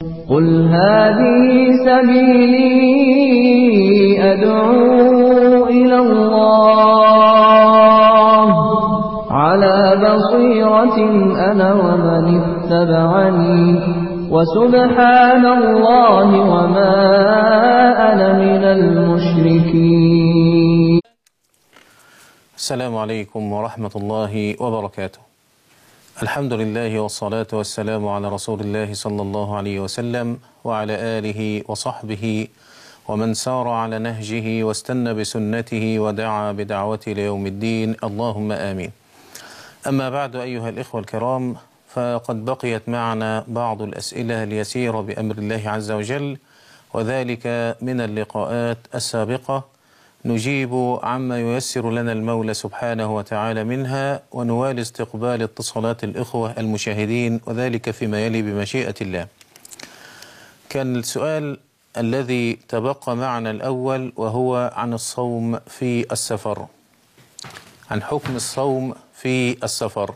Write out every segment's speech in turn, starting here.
قل هذه سبيلي أدعو إلى الله على بصيرة أنا ومن اتبعني وسبحان الله وما أنا من المشركين. السلام عليكم ورحمة الله وبركاته. الحمد لله والصلاة والسلام على رسول الله صلى الله عليه وسلم وعلى آله وصحبه ومن سار على نهجه واستنى بسنته ودعا بدعوته ليوم الدين، اللهم آمين. أما بعد أيها الإخوة الكرام، فقد بقيت معنا بعض الأسئلة اليسيرة بأمر الله عز وجل، وذلك من اللقاءات السابقة، نجيب عما ييسر لنا المولى سبحانه وتعالى منها، ونوالي استقبال اتصالات الإخوة المشاهدين، وذلك فيما يلي بمشيئة الله. كان السؤال الذي تبقى معنا الأول وهو عن الصوم في السفر، عن حكم الصوم في السفر.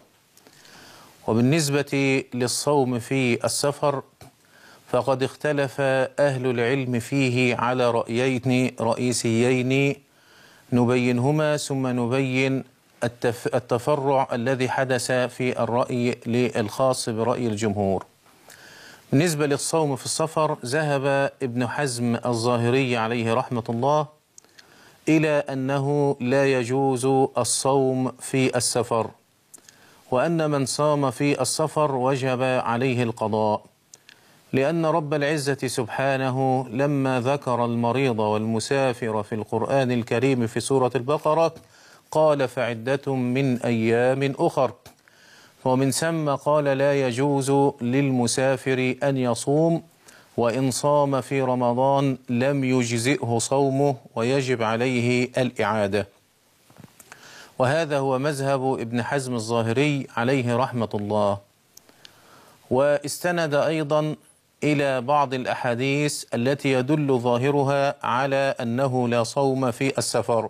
وبالنسبة للصوم في السفر فقد اختلف أهل العلم فيه على رأيين رئيسيين نبينهما، ثم نبين التفرع الذي حدث في الرأي الخاص برأي الجمهور. بالنسبة للصوم في السفر، ذهب ابن حزم الظاهري عليه رحمة الله إلى أنه لا يجوز الصوم في السفر، وأن من صام في السفر وجب عليه القضاء، لأن رب العزة سبحانه لما ذكر المريض والمسافر في القرآن الكريم في سورة البقرة قال فعدة من أيام أخر، ومن ثم قال لا يجوز للمسافر أن يصوم، وإن صام في رمضان لم يجزئه صومه ويجب عليه الإعادة. وهذا هو مذهب ابن حزم الظاهري عليه رحمة الله. واستند أيضا إلى بعض الأحاديث التي يدل ظاهرها على أنه لا صوم في السفر،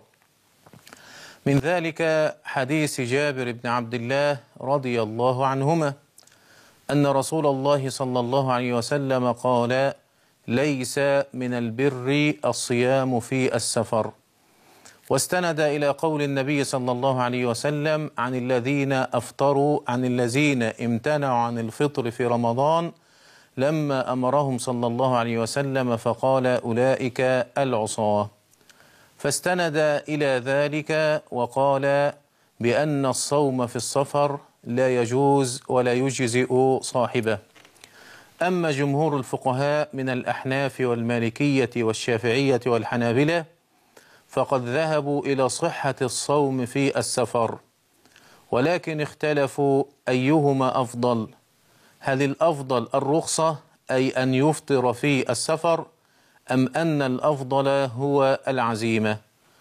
من ذلك حديث جابر بن عبد الله رضي الله عنهما أن رسول الله صلى الله عليه وسلم قال ليس من البر الصيام في السفر. واستند إلى قول النبي صلى الله عليه وسلم عن الذين أفطروا، عن الذين امتنعوا عن الفطر في رمضان لما أمرهم صلى الله عليه وسلم فقال أولئك العصاة. فاستند إلى ذلك وقال بأن الصوم في السفر لا يجوز ولا يجزئ صاحبه. أما جمهور الفقهاء من الأحناف والمالكية والشافعية والحنابلة فقد ذهبوا إلى صحة الصوم في السفر، ولكن اختلفوا أيهما أفضل، هل الأفضل الرخصة أي أن يفطر في السفر، أم أن الأفضل هو العزيمة؟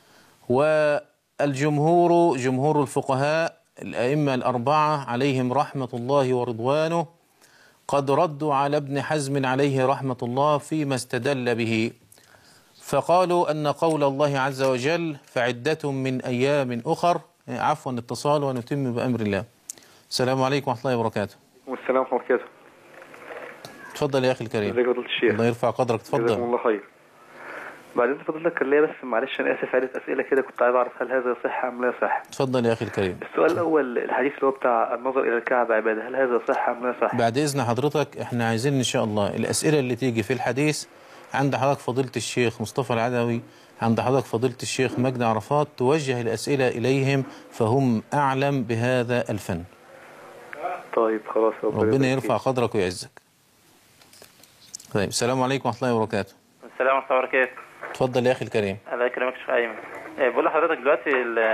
والجمهور جمهور الفقهاء الأئمة الأربعة عليهم رحمة الله ورضوانه قد ردوا على ابن حزم عليه رحمة الله فيما استدل به، فقالوا أن قول الله عز وجل فعدة من أيام أخر، عفوا اتصال ونتم بأمر الله. السلام عليكم ورحمة الله وبركاته. والسلام ورحمة الله وبركاته. تفضل يا أخي الكريم. ازيك يا فضيلة الشيخ؟ الله يرفع قدرك، تفضل. جزاكم الله خير. بعدين فضيلتك كان ليا بس معلش أنا آسف عدة أسئلة كده كنت عايز أعرف هل هذا يصح أم لا يصح؟ تفضل يا أخي الكريم. السؤال الأول، الحديث اللي هو بتاع النظر إلى الكعبة عبادة، هل هذا صح أم لا يصح؟ بعد إذن حضرتك احنا عايزين إن شاء الله الأسئلة اللي تيجي في الحديث عند حضرتك فضيلة الشيخ مصطفى العدوي، عند حضرتك فضيلة الشيخ مجدي عرفات، توجه الأسئلة إليهم فهم أعلم بهذا الفن. طيب خلاص، ربنا يرفع قدرك ويعزك. طيب السلام عليكم ورحمة الله وبركاته. السلام ورحمة الله وبركاته. اتفضل يا أخي الكريم. الله يكرمك يا شيخ أيمن. بقول لحضرتك دلوقتي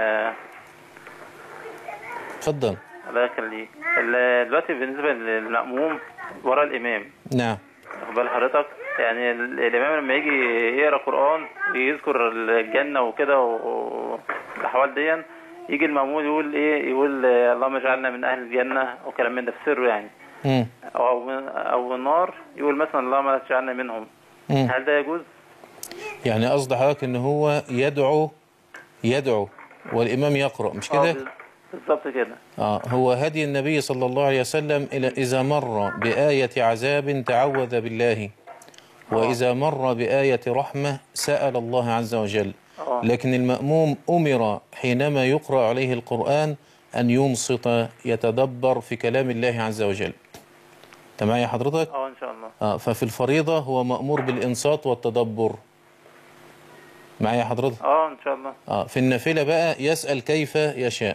اتفضل. الله يخليك. دلوقتي بالنسبة للمأموم ورا الإمام، نعم، واخد بال حضرتك، يعني الإمام لما يجي يقرأ قرآن ويذكر الجنة وكده والأحوال دي، يجي المأموم يقول إيه، يقول اللهم اجعلنا من أهل الجنة وكلام من ده في سره يعني، أو النار يقول مثلا اللهم اجعلنا منهم. هل ده يجوز؟ يعني قصد حضرتك إن هو يدعو والإمام يقرأ، مش كده؟ بالظبط كده. هو هدي النبي صلى الله عليه وسلم إذا مر بآية عذاب تعوذ بالله، وإذا مر بآية رحمة سأل الله عز وجل. لكن المأموم أمر حينما يقرأ عليه القرآن أن ينصت يتدبر في كلام الله عز وجل. تمام يا حضرتك؟ إن شاء الله. ففي الفريضة هو مأمور بالإنصات والتدبر. معايا حضرتك؟ إن شاء الله. في النافلة بقى يسأل كيف يشاء.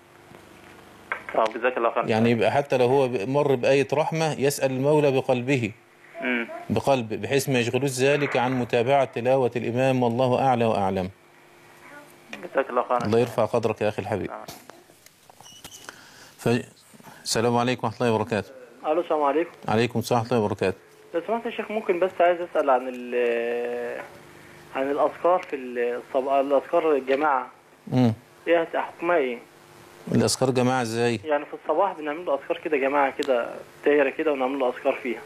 جزاك الله خير. يعني يبقى حتى لو هو مر بآية رحمة يسأل المولى بقلبه، بقلب، بحيث ما يشغلوش ذلك عن متابعة تلاوة الإمام، والله أعلى وأعلم. جزاك الله خير. الله يرفع قدرك يا أخي الحبيب. السلام عليكم ورحمة الله وبركاته. الو السلام عليكم. عليكم السلام ورحمة الله وبركاته. لو سمحت يا شيخ، ممكن بس عايز اسال عن الاذكار في الاذكار الجماعه. ايه حكمها ايه؟ الاذكار جماعه ازاي؟ يعني في الصباح بنعمل له اذكار كده جماعه كده دايره كده ونعمل له اذكار فيها.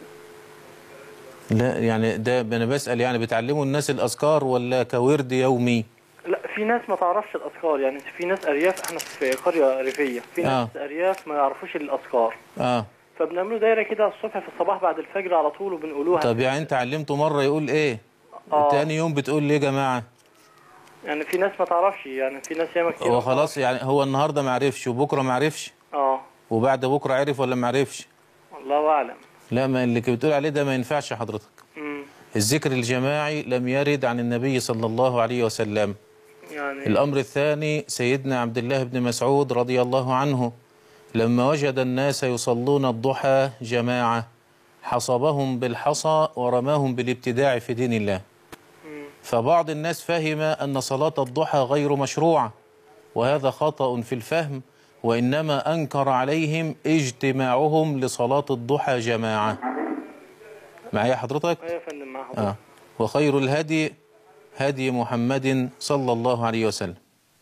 لا يعني ده انا بسال، يعني بتعلموا الناس الاذكار ولا كورد يومي؟ لا، في ناس ما تعرفش الاذكار، يعني في ناس ارياف، احنا في قريه ريفيه، في ناس ارياف ما يعرفوش الاذكار. فبنعمله دايره كده الصبح في الصباح بعد الفجر على طول وبنقولوها. طب يعني انت علمته مره يقول ايه؟ تاني يوم بتقول ليه يا جماعه؟ يعني في ناس ما تعرفش، يعني في ناس ياما كتير. هو خلاص يعني هو النهارده ما عرفش وبكره ما عرفش؟ وبعد بكره عرف ولا ما عرفش؟ الله اعلم. لا، ما اللي بتقول عليه ده ما ينفعش حضرتك. الذكر الجماعي لم يرد عن النبي صلى الله عليه وسلم. يعني الأمر الثاني، سيدنا عبد الله بن مسعود رضي الله عنه لما وجد الناس يصلون الضحى جماعة حصبهم بالحصى ورماهم بالابتداع في دين الله. فبعض الناس فهم أن صلاة الضحى غير مشروعة، وهذا خطأ في الفهم، وإنما أنكر عليهم اجتماعهم لصلاة الضحى جماعة. معايا حضرتك؟ أيوة يا فندم، مع حضرتك. وخير الهدي هدي محمد صلى الله عليه وسلم.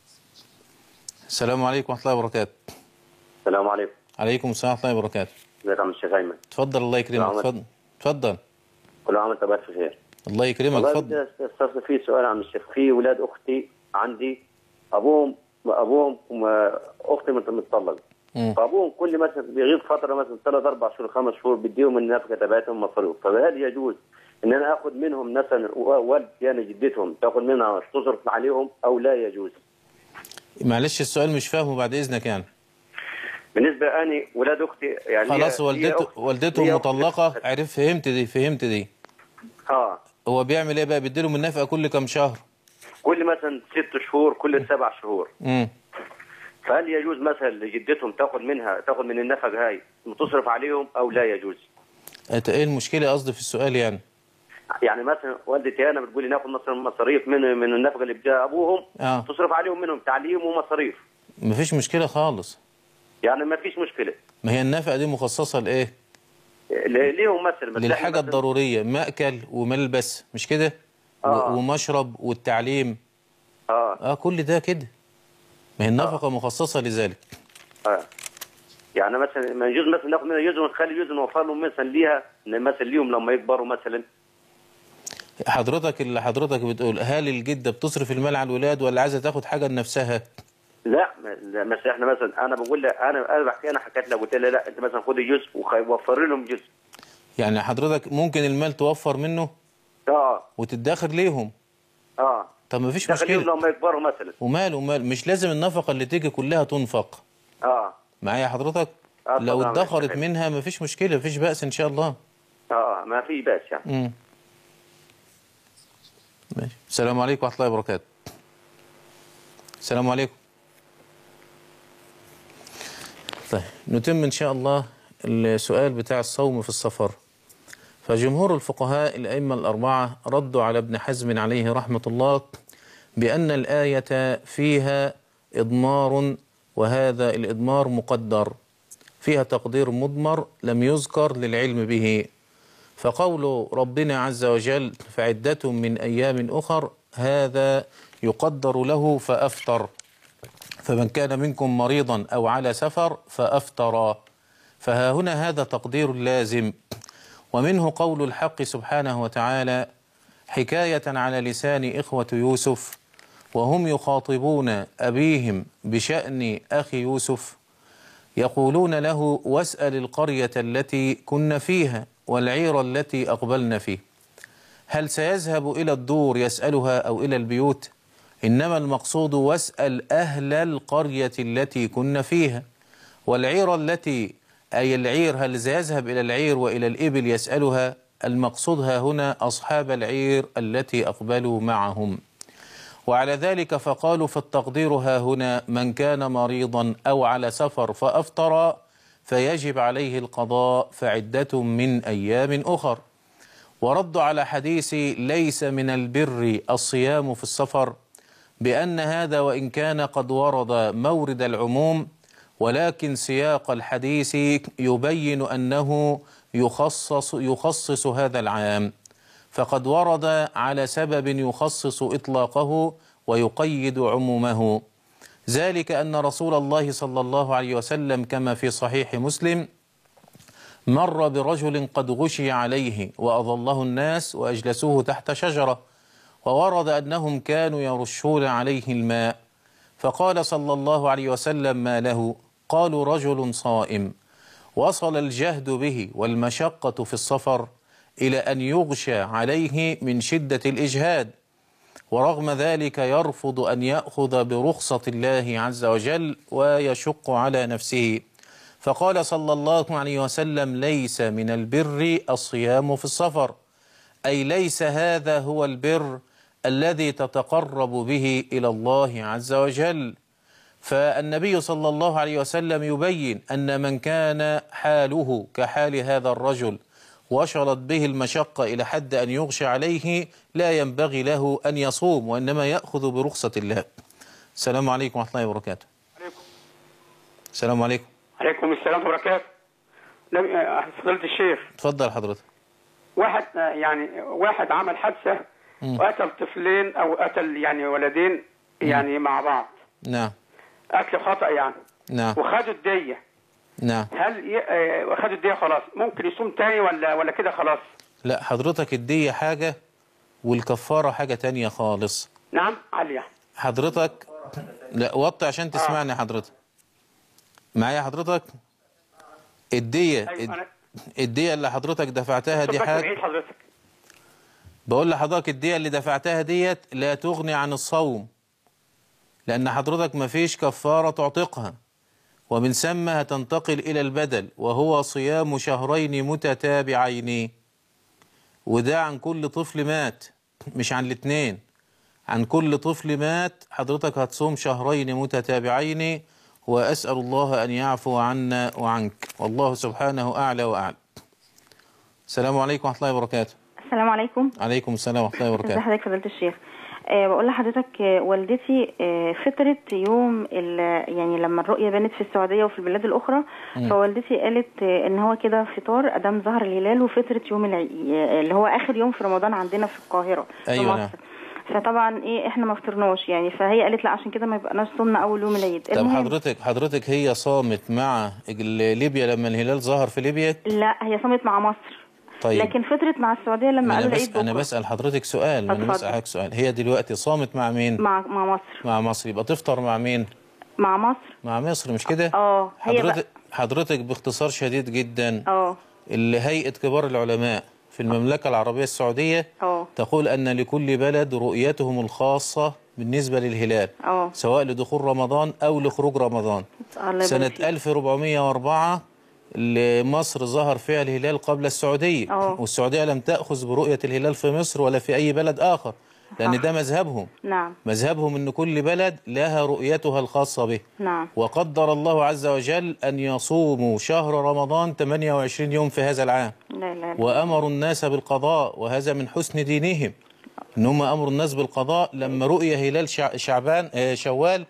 السلام عليكم ورحمة الله وبركاته. السلام عليكم. عليكم السلام ورحمة الله وبركاته. ازيك يا عم الشيخ ايمن؟ اتفضل الله يكرمك. اتفضل. كل عام وانت بخير. خير. الله يكرمك. اتفضل. والله في سؤال يا عم الشيخ. في ولاد اختي عندي ابوهم اختي متطلقه، فابوهم كل مثلا بيغيب فتره مثلا 3 4 شهور 5 شهور بديهم النفقه تبعتهم مصروف، فهل يجوز ان انا اخذ منهم مثلا والد يعني جدتهم تاخذ منها تصرف عليهم او لا يجوز؟ معلش السؤال مش فاهمه بعد اذنك. يعني بالنسبه اني ولاد اختي يعني خلاص والدتهم مطلقه. فهمت دي. هو بيعمل ايه بقى؟ بيديلهم النفقه كل كام شهر؟ كل مثلا 6 شهور، كل 7 شهور. فهل يجوز مثلا لجدتهم تاخذ من النفقه هاي تصرف عليهم او لا يجوز؟ ايه المشكله قصدي في السؤال يعني؟ يعني مثلا والدتي انا بتقول لي ناخذ مثلا مصاريف من النفقه اللي بتجي ابوهم تصرف عليهم منهم تعليم ومصاريف. مفيش مشكله خالص. يعني ما فيش مشكله. ما هي النفقه دي مخصصه لايه؟ ليهم مثلا للحاجه الضروريه، مأكل وملبس، مش كده؟ ومشرب والتعليم. كل ده كده. ما هي النفقه مخصصه لذلك. يعني مثلا ما يجوز مثلا ناخذ منها جزء ونخلي جزء نوفر لهم مثلا ليها مثلا ليهم لما يكبروا مثلا. حضرتك بتقول هل الجده بتصرف المال على الولاد ولا عايزه تاخد حاجه لنفسها؟ لا مثلا احنا مثلا انا بقول لها انا حكيت لها قلت لها لا انت مثلا خدي جزء ووفر لهم جزء. يعني حضرتك ممكن المال توفر منه وتدخر ليهم. طب ما فيش مشكله لما يكبروا مثلا. ومال مش لازم النفقه اللي تيجي كلها تنفق. معايا حضرتك؟ لو ادخرت منها ما فيش مشكله، ما فيش بأس ان شاء الله. ما في بأس يعني. ماشي. السلام عليكم ورحمه الله وبركاته. السلام عليكم. طيب نتم إن شاء الله السؤال بتاع الصوم في السفر. فجمهور الفقهاء الأئمة الأربعة ردوا على ابن حزم عليه رحمة الله بأن الآية فيها إضمار، وهذا الإضمار مقدر، فيها تقدير مضمر لم يذكر للعلم به. فقول ربنا عز وجل فعدة من أيام أخر هذا يقدر له فأفطر، فمن كان منكم مريضا أو على سفر فأفطر. فها هنا هذا تقدير لازم. ومنه قول الحق سبحانه وتعالى حكاية على لسان إخوة يوسف وهم يخاطبون أبيهم بشأن أخي يوسف يقولون له: واسأل القرية التي كنا فيها والعير التي أقبلنا فيه. هل سيذهب إلى الدور يسألها أو إلى البيوت؟ إنما المقصود واسأل أهل القرية التي كنا فيها. والعير التي أي العير، هل سيذهب إلى العير وإلى الإبل يسألها؟ المقصود ها هنا أصحاب العير التي أقبلوا معهم. وعلى ذلك فقالوا في التقدير ها هنا: من كان مريضا أو على سفر فأفطر فيجب عليه القضاء فعدة من أيام أخر. وردوا على حديث ليس من البر الصيام في السفر بأن هذا وإن كان قد ورد مورد العموم، ولكن سياق الحديث يبين أنه يخصص هذا العام، فقد ورد على سبب يخصص إطلاقه ويقيد عمومه. ذلك أن رسول الله صلى الله عليه وسلم كما في صحيح مسلم مر برجل قد غشي عليه وأظله الناس وأجلسوه تحت شجرة، وورد أنهم كانوا يرشون عليه الماء، فقال صلى الله عليه وسلم: ما له؟ قالوا: رجل صائم. وصل الجهد به والمشقة في السفر إلى أن يغشى عليه من شدة الإجهاد، ورغم ذلك يرفض أن يأخذ برخصة الله عز وجل ويشق على نفسه، فقال صلى الله عليه وسلم: ليس من البر الصيام في السفر، أي ليس هذا هو البر الذي تتقرب به إلى الله عز وجل. فالنبي صلى الله عليه وسلم يبين أن من كان حاله كحال هذا الرجل وصلت به المشقة إلى حد أن يغشى عليه لا ينبغي له أن يصوم، وإنما يأخذ برخصة الله. السلام عليكم ورحمة الله وبركاته. السلام عليكم. عليكم السلام وبركاته. فضيلة الشيخ. اتفضل حضرتك. واحد عمل حادثة وقتل طفلين أو قتل ولدين مع بعض. نعم. قتل خطأ نعم. وخدوا الدية. نعم. هل خدوا الدية خلاص ممكن يصوم تاني ولا كده خلاص؟ لا حضرتك، الدية حاجة والكفارة حاجة تانية خالص. نعم. عالية حضرتك. لا وطي عشان تسمعني حضرتك. معايا حضرتك؟ الدية الدية اللي حضرتك دفعتها دي حاجة. بقول لحضرتك الدية اللي دفعتها ديت لا تغني عن الصوم، لأن حضرتك ما فيش كفارة تعتقها، ومن ثم هتنتقل إلى البدل وهو صيام شهرين متتابعين، وده عن كل طفل مات، مش عن الاثنين، عن كل طفل مات حضرتك هتصوم شهرين متتابعين، وأسأل الله أن يعفو عنا وعنك، والله سبحانه أعلى وأعلى. السلام عليكم ورحمة الله وبركاته. السلام عليكم. عليكم السلام ورحمة الله وبركاته. ازي حضرتك فضيلة الشيخ؟ بقول لحضرتك والدتي فطرت يوم لما الرؤية بانت في السعودية وفي البلاد الأخرى، فوالدتي قالت إن هو كده فطار أدام ظهر الهلال، وفطرت يوم اللي هو آخر يوم في رمضان عندنا في القاهرة. أيوة في مصر. فطبعا احنا ما فطرناش فهي قالت لا عشان كده ما يبقاش صومنا اول يوم العيد. طب حضرتك هي صامت مع ليبيا لما الهلال ظهر في ليبيا؟ لا هي صامت مع مصر. طيب. لكن فطرت مع السعوديه لما قالوا العيد بكره. انا بسأل حضرتك سؤال. انا بسأل حضرتك سؤال. هي دلوقتي صامت مع مين؟ مع مصر. مع مصر. يبقى تفطر مع مين؟ مع مصر. مع مصر مش كده؟ حضرتك باختصار شديد جدا هيئة كبار العلماء في المملكة العربية السعودية تقول أن لكل بلد رؤيتهم الخاصة بالنسبة للهلال، سواء لدخول رمضان أو لخروج رمضان. سنة 1404 مصر ظهر فيها الهلال قبل السعودية، والسعودية لم تأخذ برؤية الهلال في مصر ولا في أي بلد آخر، لأن ده مذهبهم. نعم. مذهبهم أن كل بلد لها رؤيتها الخاصة به. نعم. وقدر الله عز وجل أن يصوموا شهر رمضان 28 يوم في هذا العام. لا. وأمروا الناس بالقضاء، وهذا من حسن دينهم إنهم أمروا الناس بالقضاء لما رؤي هلال شوال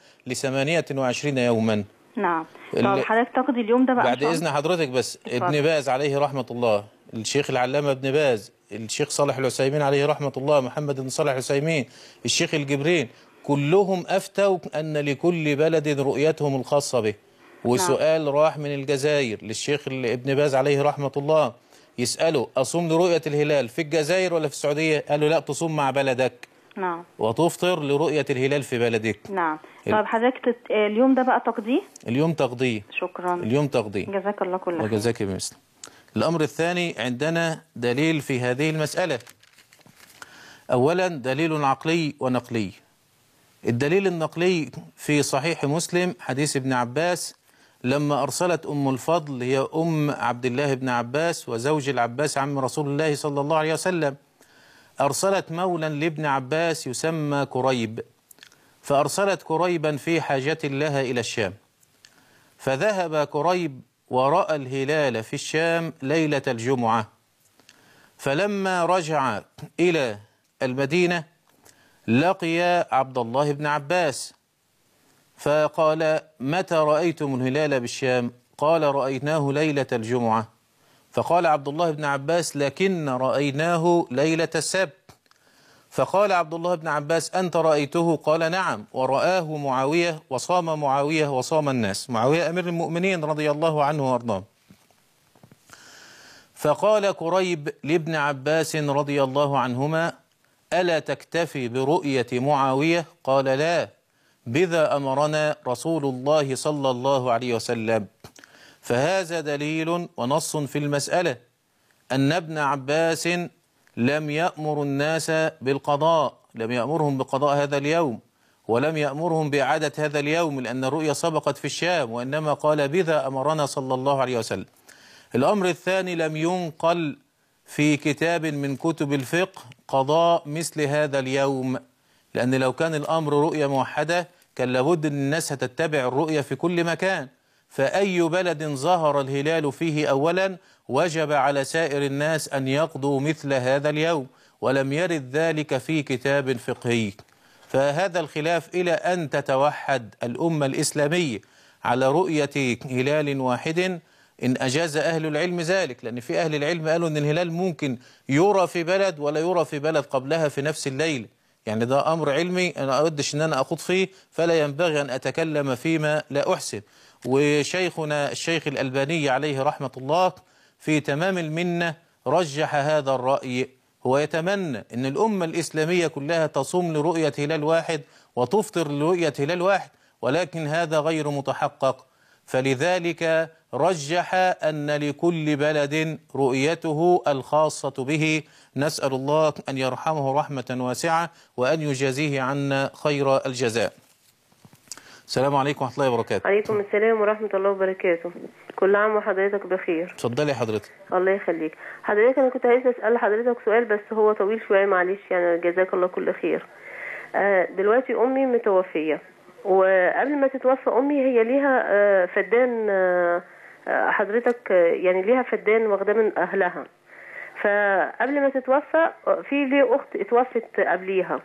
ل28 يوما. نعم. طب حضرتك تقضي اليوم ده بقى بعد إذن حضرتك بس. ابن باز عليه رحمة الله، الشيخ العلامة ابن باز، الشيخ صالح العثيمين عليه رحمة الله، محمد بن صالح العثيمين، الشيخ الجبرين، كلهم أفتوا أن لكل بلد رؤيتهم الخاصة به. وسؤال راح من الجزائر للشيخ ابن باز عليه رحمة الله يسأله: أصوم لرؤية الهلال في الجزائر ولا في السعودية؟ قال له لا، تصوم مع بلدك. نعم. وتفطر لرؤية الهلال في بلدك. نعم. طيب حضرتك اليوم ده بقى تقضيه؟ اليوم تقضيه. شكرا. اليوم تقضيه. جزاك الله كل خير. وجزاك بمثل. الأمر الثاني، عندنا دليل في هذه المسألة. أولا دليل عقلي ونقلي. الدليل النقلي في صحيح مسلم حديث ابن عباس لما أرسلت أم الفضل، هي أم عبد الله بن عباس وزوج العباس عم رسول الله صلى الله عليه وسلم، أرسلت مولا لابن عباس يسمى كريب، فأرسلت كريبا في حاجة لها إلى الشام، فذهب كريب ورأى الهلال في الشام ليلة الجمعة، فلما رجع إلى المدينة لقي عبد الله بن عباس فقال: متى رأيتم الهلال بالشام؟ قال: رأيناه ليلة الجمعة. فقال عبد الله بن عباس: لكن رأيناه ليلة السبت. فقال عبد الله بن عباس: أنت رأيته؟ قال: نعم، ورآه معاوية وصام معاوية وصام الناس. معاوية أمير المؤمنين رضي الله عنه وأرضاه. فقال كريب لابن عباس رضي الله عنهما: ألا تكتفي برؤية معاوية؟ قال: لا، بذا أمرنا رسول الله صلى الله عليه وسلم. فهذا دليل ونص في المسألة أن ابن عباس لم يأمر الناس بالقضاء، لم يأمرهم بقضاء هذا اليوم، ولم يأمرهم بإعادة هذا اليوم لأن الرؤيا سبقت في الشام، وإنما قال: بذا أمرنا صلى الله عليه وسلم. الأمر الثاني، لم ينقل في كتاب من كتب الفقه قضاء مثل هذا اليوم، لأن لو كان الأمر رؤية موحدة كان لابد أن الناس هتتبع الرؤية في كل مكان، فأي بلد ظهر الهلال فيه أولا وجب على سائر الناس أن يقضوا مثل هذا اليوم، ولم يرد ذلك في كتاب فقهي. فهذا الخلاف إلى أن تتوحد الأمة الإسلامية على رؤية هلال واحد إن أجاز أهل العلم ذلك، لأن في أهل العلم قالوا أن الهلال ممكن يرى في بلد ولا يرى في بلد قبلها في نفس الليل، يعني ده أمر علمي أنا أودش أن أنا أخوض فيه، فلا ينبغي أن أتكلم فيما لا أحسن. وشيخنا الشيخ الألباني عليه رحمة الله في تمام المنة رجح هذا الرأي، هو يتمنى أن الأمة الإسلامية كلها تصوم لرؤية هلال واحد وتفطر لرؤية هلال واحد، ولكن هذا غير متحقق، فلذلك رجح أن لكل بلد رؤيته الخاصة به. نسأل الله أن يرحمه رحمة واسعة وأن يجازيه عنا خير الجزاء. السلام عليكم ورحمة الله وبركاته. عليكم السلام ورحمة الله وبركاته. كل عام وحضرتك بخير. اتفضلي حضرتك. الله يخليك. حضرتك أنا كنت عايزة أسأل حضرتك سؤال بس هو طويل شوية، معلش يعني، جزاك الله كل خير. دلوقتي أمي متوفية، وقبل ما تتوفى أمي هي ليها فدان، حضرتك يعني ليها فدان واخداه من أهلها، فقبل ما تتوفى في لي أخت اتوفت قبليها،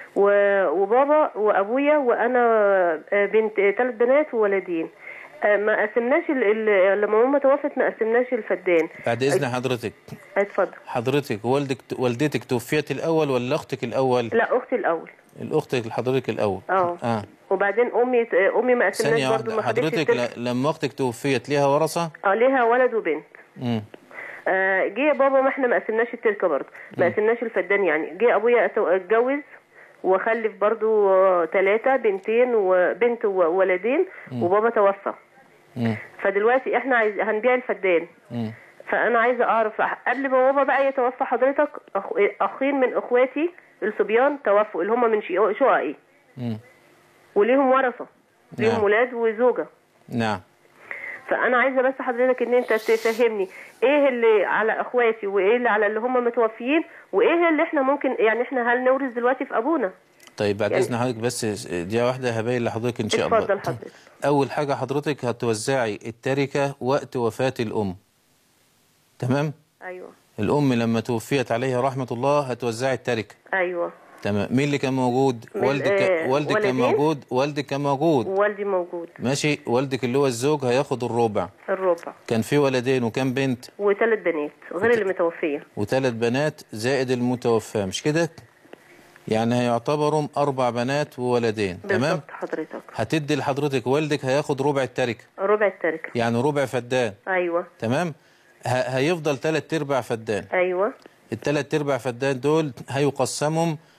وبابا وأبويا وأنا بنت 3 بنات وولدين، ما قسمناش لما ماما توفت ما قسمناش الفدان. بعد إذن حضرتك. اتفضل. حضرتك والدتك توفيت الأول ولا أختك الأول؟ لا، أختي الأول. الأخت حضرتك الأول. وبعدين أمي ما قسمناش برضه، ما خدتش حضرتك لما أختك توفيت ليها ورثة؟ ليها ولد وبنت. جه بابا ما احنا ما قسمناش التركه برضه، ما قسمناش الفدان يعني. جه ابويا اتجوز وخلف برضو 3 بنتين وبنت وولدين، وبابا توفى. فدلوقتي احنا هنبيع الفدان. فانا عايزه اعرف قبل ما بابا بقى يتوفى حضرتك اخين من اخواتي الصبيان توفوا اللي هم من شققي، وليهم ورثه، ليهم ولاد وزوجه. نعم. فانا عايزه بس حضرتك ان انت تفهمني ايه اللي على اخواتي وايه اللي على اللي هم متوفيين، وايه اللي احنا ممكن يعني احنا هل نورث دلوقتي في ابونا. طيب بعد اذن حضرتك بس دقيقه واحده هبين لحضرتك ان شاء الله. اتفضل حضرتك. اول حاجه حضرتك هتوزعي التركه وقت وفاه الام. تمام؟ ايوه. الام لما توفيت عليها رحمه الله هتوزعي التركه. ايوه. تمام. مين اللي كان موجود؟ والدك كان موجود؟ والدك كان موجود. والدي موجود. ماشي. والدك اللي هو الزوج هياخد الربع. كان في ولدين وكم بنت؟ و3 بنات غير اللي متوفيه. و3 بنات زائد المتوفاه، مش كده؟ يعني هيعتبروا 4 بنات وولدين. تمام؟ بالظبط حضرتك. هتدي لحضرتك والدك هياخد ربع التركه. ربع التركه. يعني ربع فدان. ايوه. تمام؟ هيفضل 3/4 فدان. ايوه. ال3/4 فدان دول هيقسمهم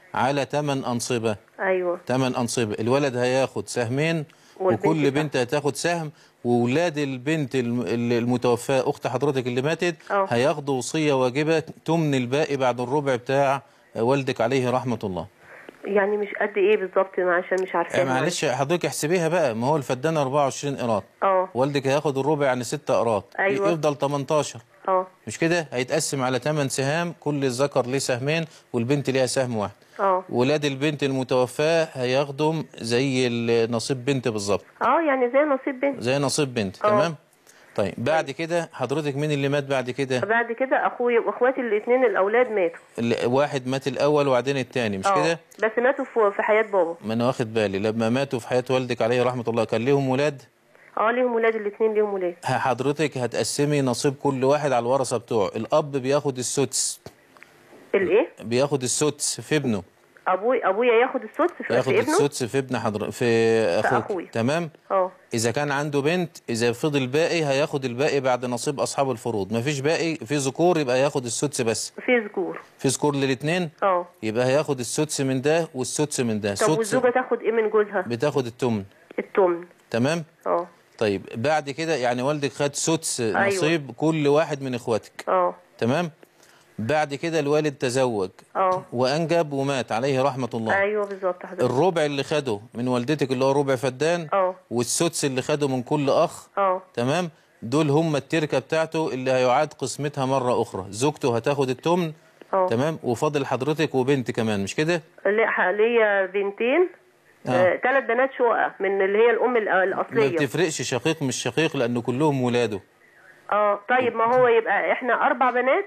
على 8 أنصبة. ايوه 8 أنصبة. الولد هياخد سهمين وكل بنت هتاخد سهم، وولاد البنت المتوفاة أخت حضرتك اللي ماتت هياخدوا وصية واجبة تمن الباقي بعد الربع بتاع والدك عليه رحمة الله. يعني مش قد ايه بالظبط عشان مش عارفه؟ معلش حضرتك احسبيها بقى، ما هو الفدان 24 قراط، والدك هياخد الربع يعني 6 قراط، أيوة. يفضل 18. مش كده؟ هيتقسم على 8 سهام، كل الذكر ليه سهمين والبنت ليها سهم واحد. ولاد البنت المتوفاة هياخدوا زي نصيب بنت بالظبط. يعني زي نصيب بنت. زي نصيب بنت. تمام. طيب بعد كده حضرتك مين اللي مات بعد كده؟ بعد كده اخويا واخواتي الاثنين الاولاد ماتوا. واحد مات الاول وبعدين الثاني، مش كده؟ بس ماتوا في حياة بابا. ما انا واخد بالي. لما ماتوا في حياة والدك عليه رحمة الله كان ليهم ولاد؟ ليهم ولاد، الاثنين ليهم ولاد. حضرتك هتقسمي نصيب كل واحد على الورثة بتوعه. الاب بياخد السدس. الايه؟ بياخد السدس في ابنه. ابويا ياخد السدس في ابنه؟ ياخد السدس في ابن في اخوك. تمام. اذا كان عنده بنت، اذا فضل باقي هياخد الباقي بعد نصيب اصحاب الفروض. مفيش باقي في ذكور يبقى ياخد السدس بس. في ذكور للاثنين يبقى هياخد السدس من ده والسدس من ده. طب والزوجه تاخد ايه من جوزها؟ بتاخد التمن. تمام. طيب بعد كده يعني والدك خد سدس نصيب كل واحد من اخواتك. تمام. بعد كده الوالد تزوج وانجب ومات عليه رحمه الله. ايوه بالظبط حضرتك. الربع اللي خده من والدتك اللي هو ربع فدان والسدس اللي خده من كل اخ. تمام. دول هم التركه بتاعته اللي هيعاد قسمتها مره اخرى. زوجته هتاخد التمن. تمام. وفاضل حضرتك وبنت كمان، مش كده؟ ليا بنتين. 3 بنات شقق من اللي هي الام الاصليه. ما بتفرقش شقيق مش شقيق لانه كلهم ولاده. طيب ما هو يبقى احنا 4 بنات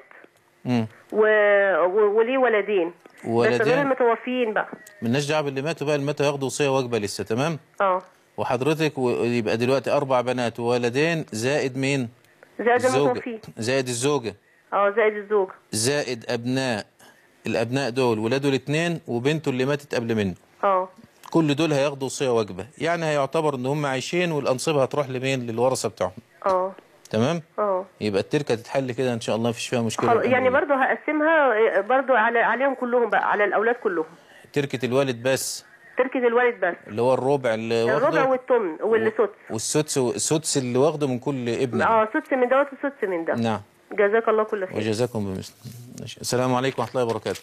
وليه ولدين بس غير المتوفيين بقى. مالناش دعوه باللي ماتوا بقى، اللي ماتوا هياخدوا وصيه واجبه لسه. تمام. وحضرتك يبقى دلوقتي 4 بنات وولدين زائد مين؟ زائد المتوفين. زائد الزوجه. زائد الزوجه. زائد الابناء دول ولاده الاثنين وبنته اللي ماتت قبل منه. كل دول هياخدوا وصيه واجبه، يعني هيعتبر ان هم عايشين والانصبه هتروح لمين؟ للورثه بتاعهم. تمام. يبقى التركه تتحل كده ان شاء الله، مفيش فيها مشكله. يعني برضه هقسمها برضه عليهم كلهم بقى، على الاولاد كلهم. تركه الوالد بس. تركه الوالد بس اللي هو الربع اللي واخده. الربع والثمن والسدس. والسدس اللي واخده من كل ابن. سدس من دوت وسدس من ده. نعم. جزاك الله كل خير. وجزاكم بمثل. السلام عليكم ورحمه الله وبركاته.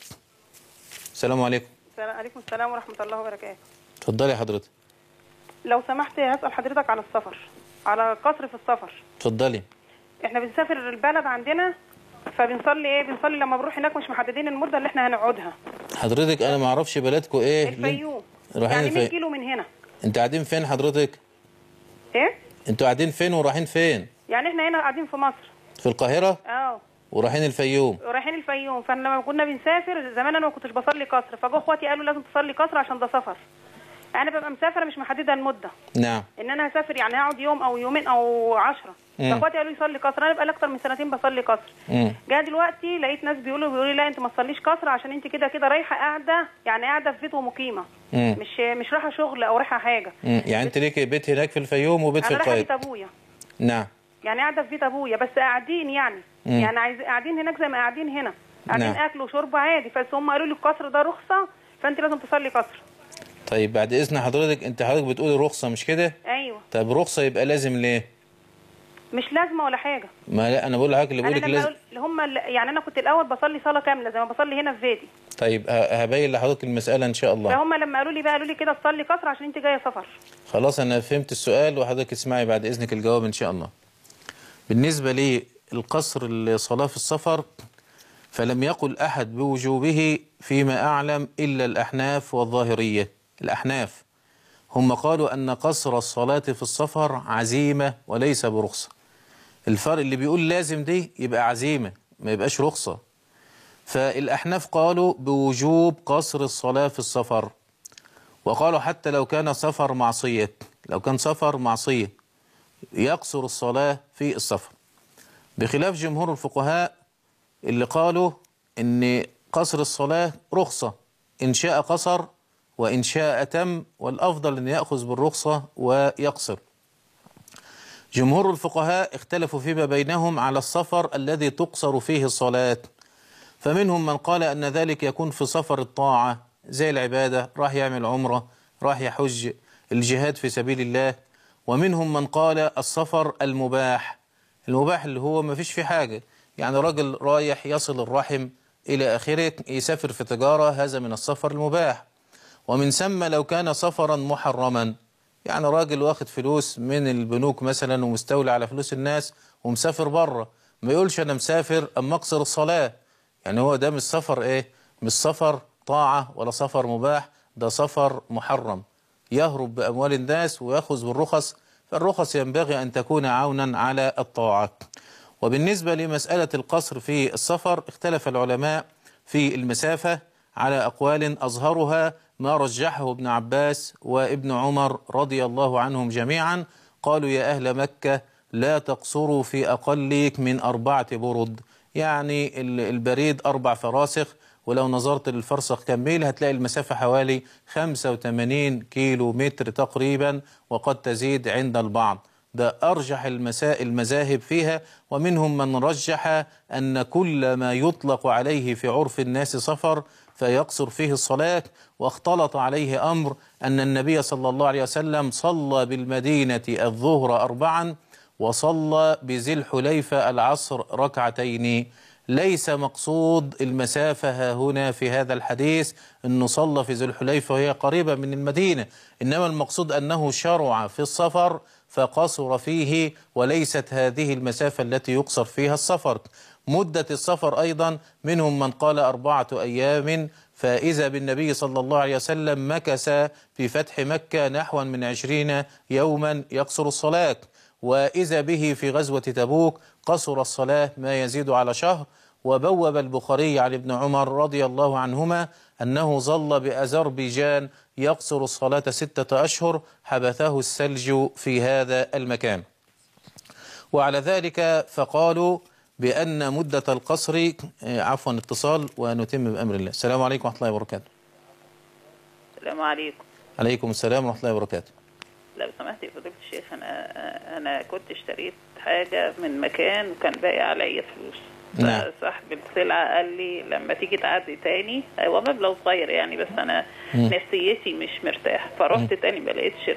السلام عليكم. عليكم السلام ورحمه الله وبركاته. اتفضلي حضرتك. لو سمحت هسأل حضرتك على السفر، على قصر في السفر. اتفضلي. احنا بنسافر البلد عندنا فبنصلي بنصلي لما بنروح هناك مش محددين المده اللي احنا هنقعدها. حضرتك انا ما اعرفش بلدكم ايه. الفيوم. يعني 100 كيلو من هنا. انتوا قاعدين فين حضرتك؟ ايه؟ انتوا قاعدين فين ورايحين فين؟ يعني احنا هنا قاعدين في مصر. في القاهره؟ ورايحين الفيوم. رايحين الفيوم. فلما كنا بنسافر زمان انا ما كنتش بصلي قصر، فجو اخواتي قالوا لازم تصلي قصر عشان ده سفر. انا ببقى مسافره مش محدده المده. نعم. ان انا هسافر يعني هقعد يوم او يومين او 10. فاخواتي قالوا لي صلي قصر، انا بقى لي اكتر من 2 بصلي قصر. جاء دلوقتي لقيت ناس بيقولوا لي لا انت ما تصليش قصر عشان انت كده رايحه قاعده، يعني قاعده في بيت ومقيمه. مش رايحه شغل او رايحه حاجه. يعني انت ليكي بيت هناك في الفيوم وبيت في القاهره. انا رايحه بيت ابويا. نعم. يعني قاعده في بيت ابويا بس قاعدين يعني قاعدين هناك زي ما قاعدين هنا. قاعدين اكل وشرب عادي، بس هم قالوا لي القصر ده رخصه فانت لازم تصلي قصر. طيب بعد اذن حضرتك، انت حضرتك بتقولي رخصه مش كده؟ ايوه. طب رخصه يبقى لازم ليه؟ مش لازمه ولا حاجه. ما لا انا بقول لحضرتك اللي بقول لك لازم. يعني انا كنت الاول بصلي صلاه كامله زي ما بصلي هنا في بيتي. طيب هبين لحضرتك المساله ان شاء الله. فهم لما قالوا لي كده تصلي قصر عشان انت جايه سفر. خلاص انا فهمت السؤال وحضرتك اسمعي بعد اذنك الجواب ان شاء الله. بالنسبه للقصر الصلاه في السفر فلم يقل احد بوجوبه فيما اعلم الا الاحناف والظاهريه. الأحناف هم قالوا أن قصر الصلاة في السفر عزيمة وليس برخصة. الفرق اللي بيقول لازم دي يبقى عزيمة ما يبقاش رخصة. فالأحناف قالوا بوجوب قصر الصلاة في السفر، وقالوا حتى لو كان سفر معصية، لو كان سفر معصية يقصر الصلاة في السفر، بخلاف جمهور الفقهاء اللي قالوا أن قصر الصلاة رخصة، إن شاء قصر وإن شاء أتم، والأفضل أن يأخذ بالرخصة ويقصر. جمهور الفقهاء اختلفوا فيما بينهم على السفر الذي تقصر فيه الصلاة، فمنهم من قال أن ذلك يكون في سفر الطاعة زي العبادة، راح يعمل عمرة، راح يحج، الجهاد في سبيل الله. ومنهم من قال السفر المباح، المباح اللي هو ما فيش فيه حاجة، يعني راجل رايح يصل الرحم إلى آخره، يسافر في تجارة، هذا من السفر المباح. ومن ثم لو كان سفرا محرما، يعني راجل واخد فلوس من البنوك مثلا ومستولي على فلوس الناس ومسافر بره، ما يقولش أنا مسافر أما أقصر الصلاة، يعني هو ده مش سفر إيه؟ مش سفر طاعة ولا سفر مباح، ده سفر محرم، يهرب بأموال الناس ويأخذ بالرخص، فالرخص ينبغي أن تكون عونا على الطاعات. وبالنسبة لمسألة القصر في السفر، اختلف العلماء في المسافة على أقوال، أظهرها ما رجحه ابن عباس وابن عمر رضي الله عنهم جميعا، قالوا يا أهل مكة لا تقصروا في أقل من 4 برد، يعني البريد 4 فراسخ، ولو نظرت للفرسخ كم ميل هتلاقي المسافة حوالي 85 كيلو متر تقريبا، وقد تزيد عند البعض. ده أرجح المذاهب فيها. ومنهم من رجح أن كل ما يطلق عليه في عرف الناس سفر فيقصر فيه الصلاة. واختلط عليه أمر أن النبي صلى الله عليه وسلم صلى بالمدينة الظهر 4 وصلى بذي الحليفة العصر 2. ليس مقصود المسافة ها هنا في هذا الحديث أنه صلى في ذي الحليفة وهي قريبة من المدينة، إنما المقصود أنه شرع في السفر فقصر فيه، وليست هذه المسافة التي يقصر فيها السفر. مدة السفر أيضا منهم من قال 4 أيام، فإذا بالنبي صلى الله عليه وسلم مكث في فتح مكة نحو من 20 يوما يقصر الصلاة، وإذا به في غزوة تبوك قصر الصلاة ما يزيد على شهر. وبوب البخاري عن ابن عمر رضي الله عنهما أنه ظل بأذربيجان يقصر الصلاة 6 أشهر حبثه الثلج في هذا المكان. وعلى ذلك فقالوا بأن مدة القصر عفوا اتصال ونتم بأمر الله. السلام عليكم ورحمة الله وبركاته. السلام عليكم. عليكم السلام ورحمة الله وبركاته. لو سمحت يا فضيلة الشيخ، أنا كنت اشتريت حاجة من مكان وكان باقي عليا فلوس. نعم. صاحب السلعة قال لي لما تيجي تعدي تاني، هو مبلغ صغير يعني، بس أنا نفسيتي مش مرتاح، فرحت تاني ما لقيتش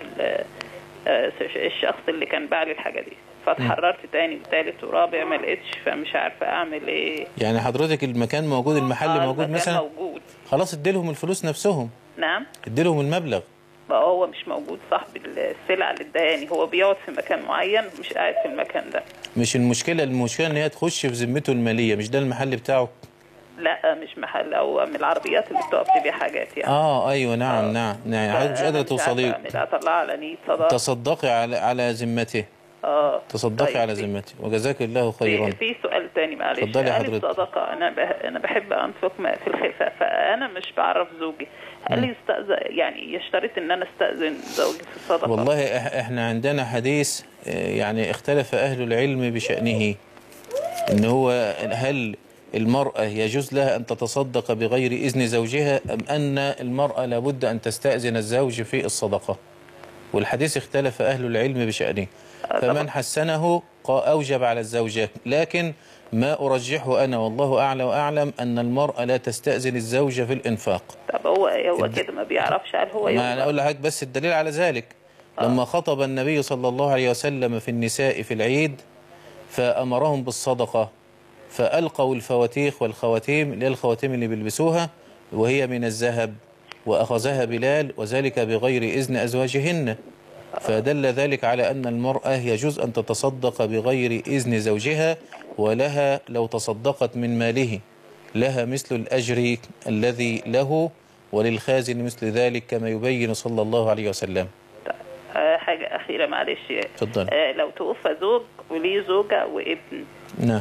الشخص اللي كان باع لي الحاجة دي، فاتحررت تاني وثالث ورابع ما لقيتش، فمش عارفة أعمل إيه. يعني حضرتك المكان موجود، المحل موجود مثلا؟ موجود. خلاص اديلهم الفلوس نفسهم. نعم. اديلهم المبلغ. هو مش موجود، صاحب السلعة اللي اداني هو بيقعد في مكان معين، مش قاعد في المكان ده. مش المشكلة ان هي تخش في ذمته المالية، مش ده المحل بتاعه؟ لا مش محل، او من العربيات اللي بتقف تبيع حاجات يعني. ايوه نعم نعم يعني مش قادرة توصلي. اطلع على نية صدقة. تصدقي على ذمته. تصدقي على ذمته وجزاك الله خيرا. في سؤال تاني معلش. اتفضلي حضرتك. الصدقة انا بحب انفق في الخفاء، فانا مش بعرف زوجي، قال لي يعني يشترط ان انا استأذن زوجي في الصدقة. والله احنا عندنا حديث يعني اختلف اهل العلم بشأنه، ان هو هل المرأة يجوز لها أن تتصدق بغير إذن زوجها، أم أن المرأة لابد أن تستأذن الزوج في الصدقة. والحديث اختلف أهل العلم بشأنه، فمن حسنه أوجب على الزوجات، لكن ما أرجحه أنا والله أعلى وأعلم أن المرأة لا تستأذن الزوج في الإنفاق. طب هو كده ما بيعرفش، هل هو ما أنا أقول لك بس الدليل على ذلك لما خطب النبي صلى الله عليه وسلم في النساء في العيد فأمرهم بالصدقة، فألقوا الفواتيخ والخواتيم، اللي هي الخواتيم اللي بيلبسوها وهي من الذهب، وأخذها بلال وذلك بغير إذن أزواجهن، فدل ذلك على أن المرأة يجوز أن تتصدق بغير إذن زوجها، ولها لو تصدقت من ماله لها مثل الأجر الذي له، وللخازن مثل ذلك كما يبين صلى الله عليه وسلم. حاجة أخيرة معلش. اتفضل. لو توفى زوج وليه زوجة وابن، نعم،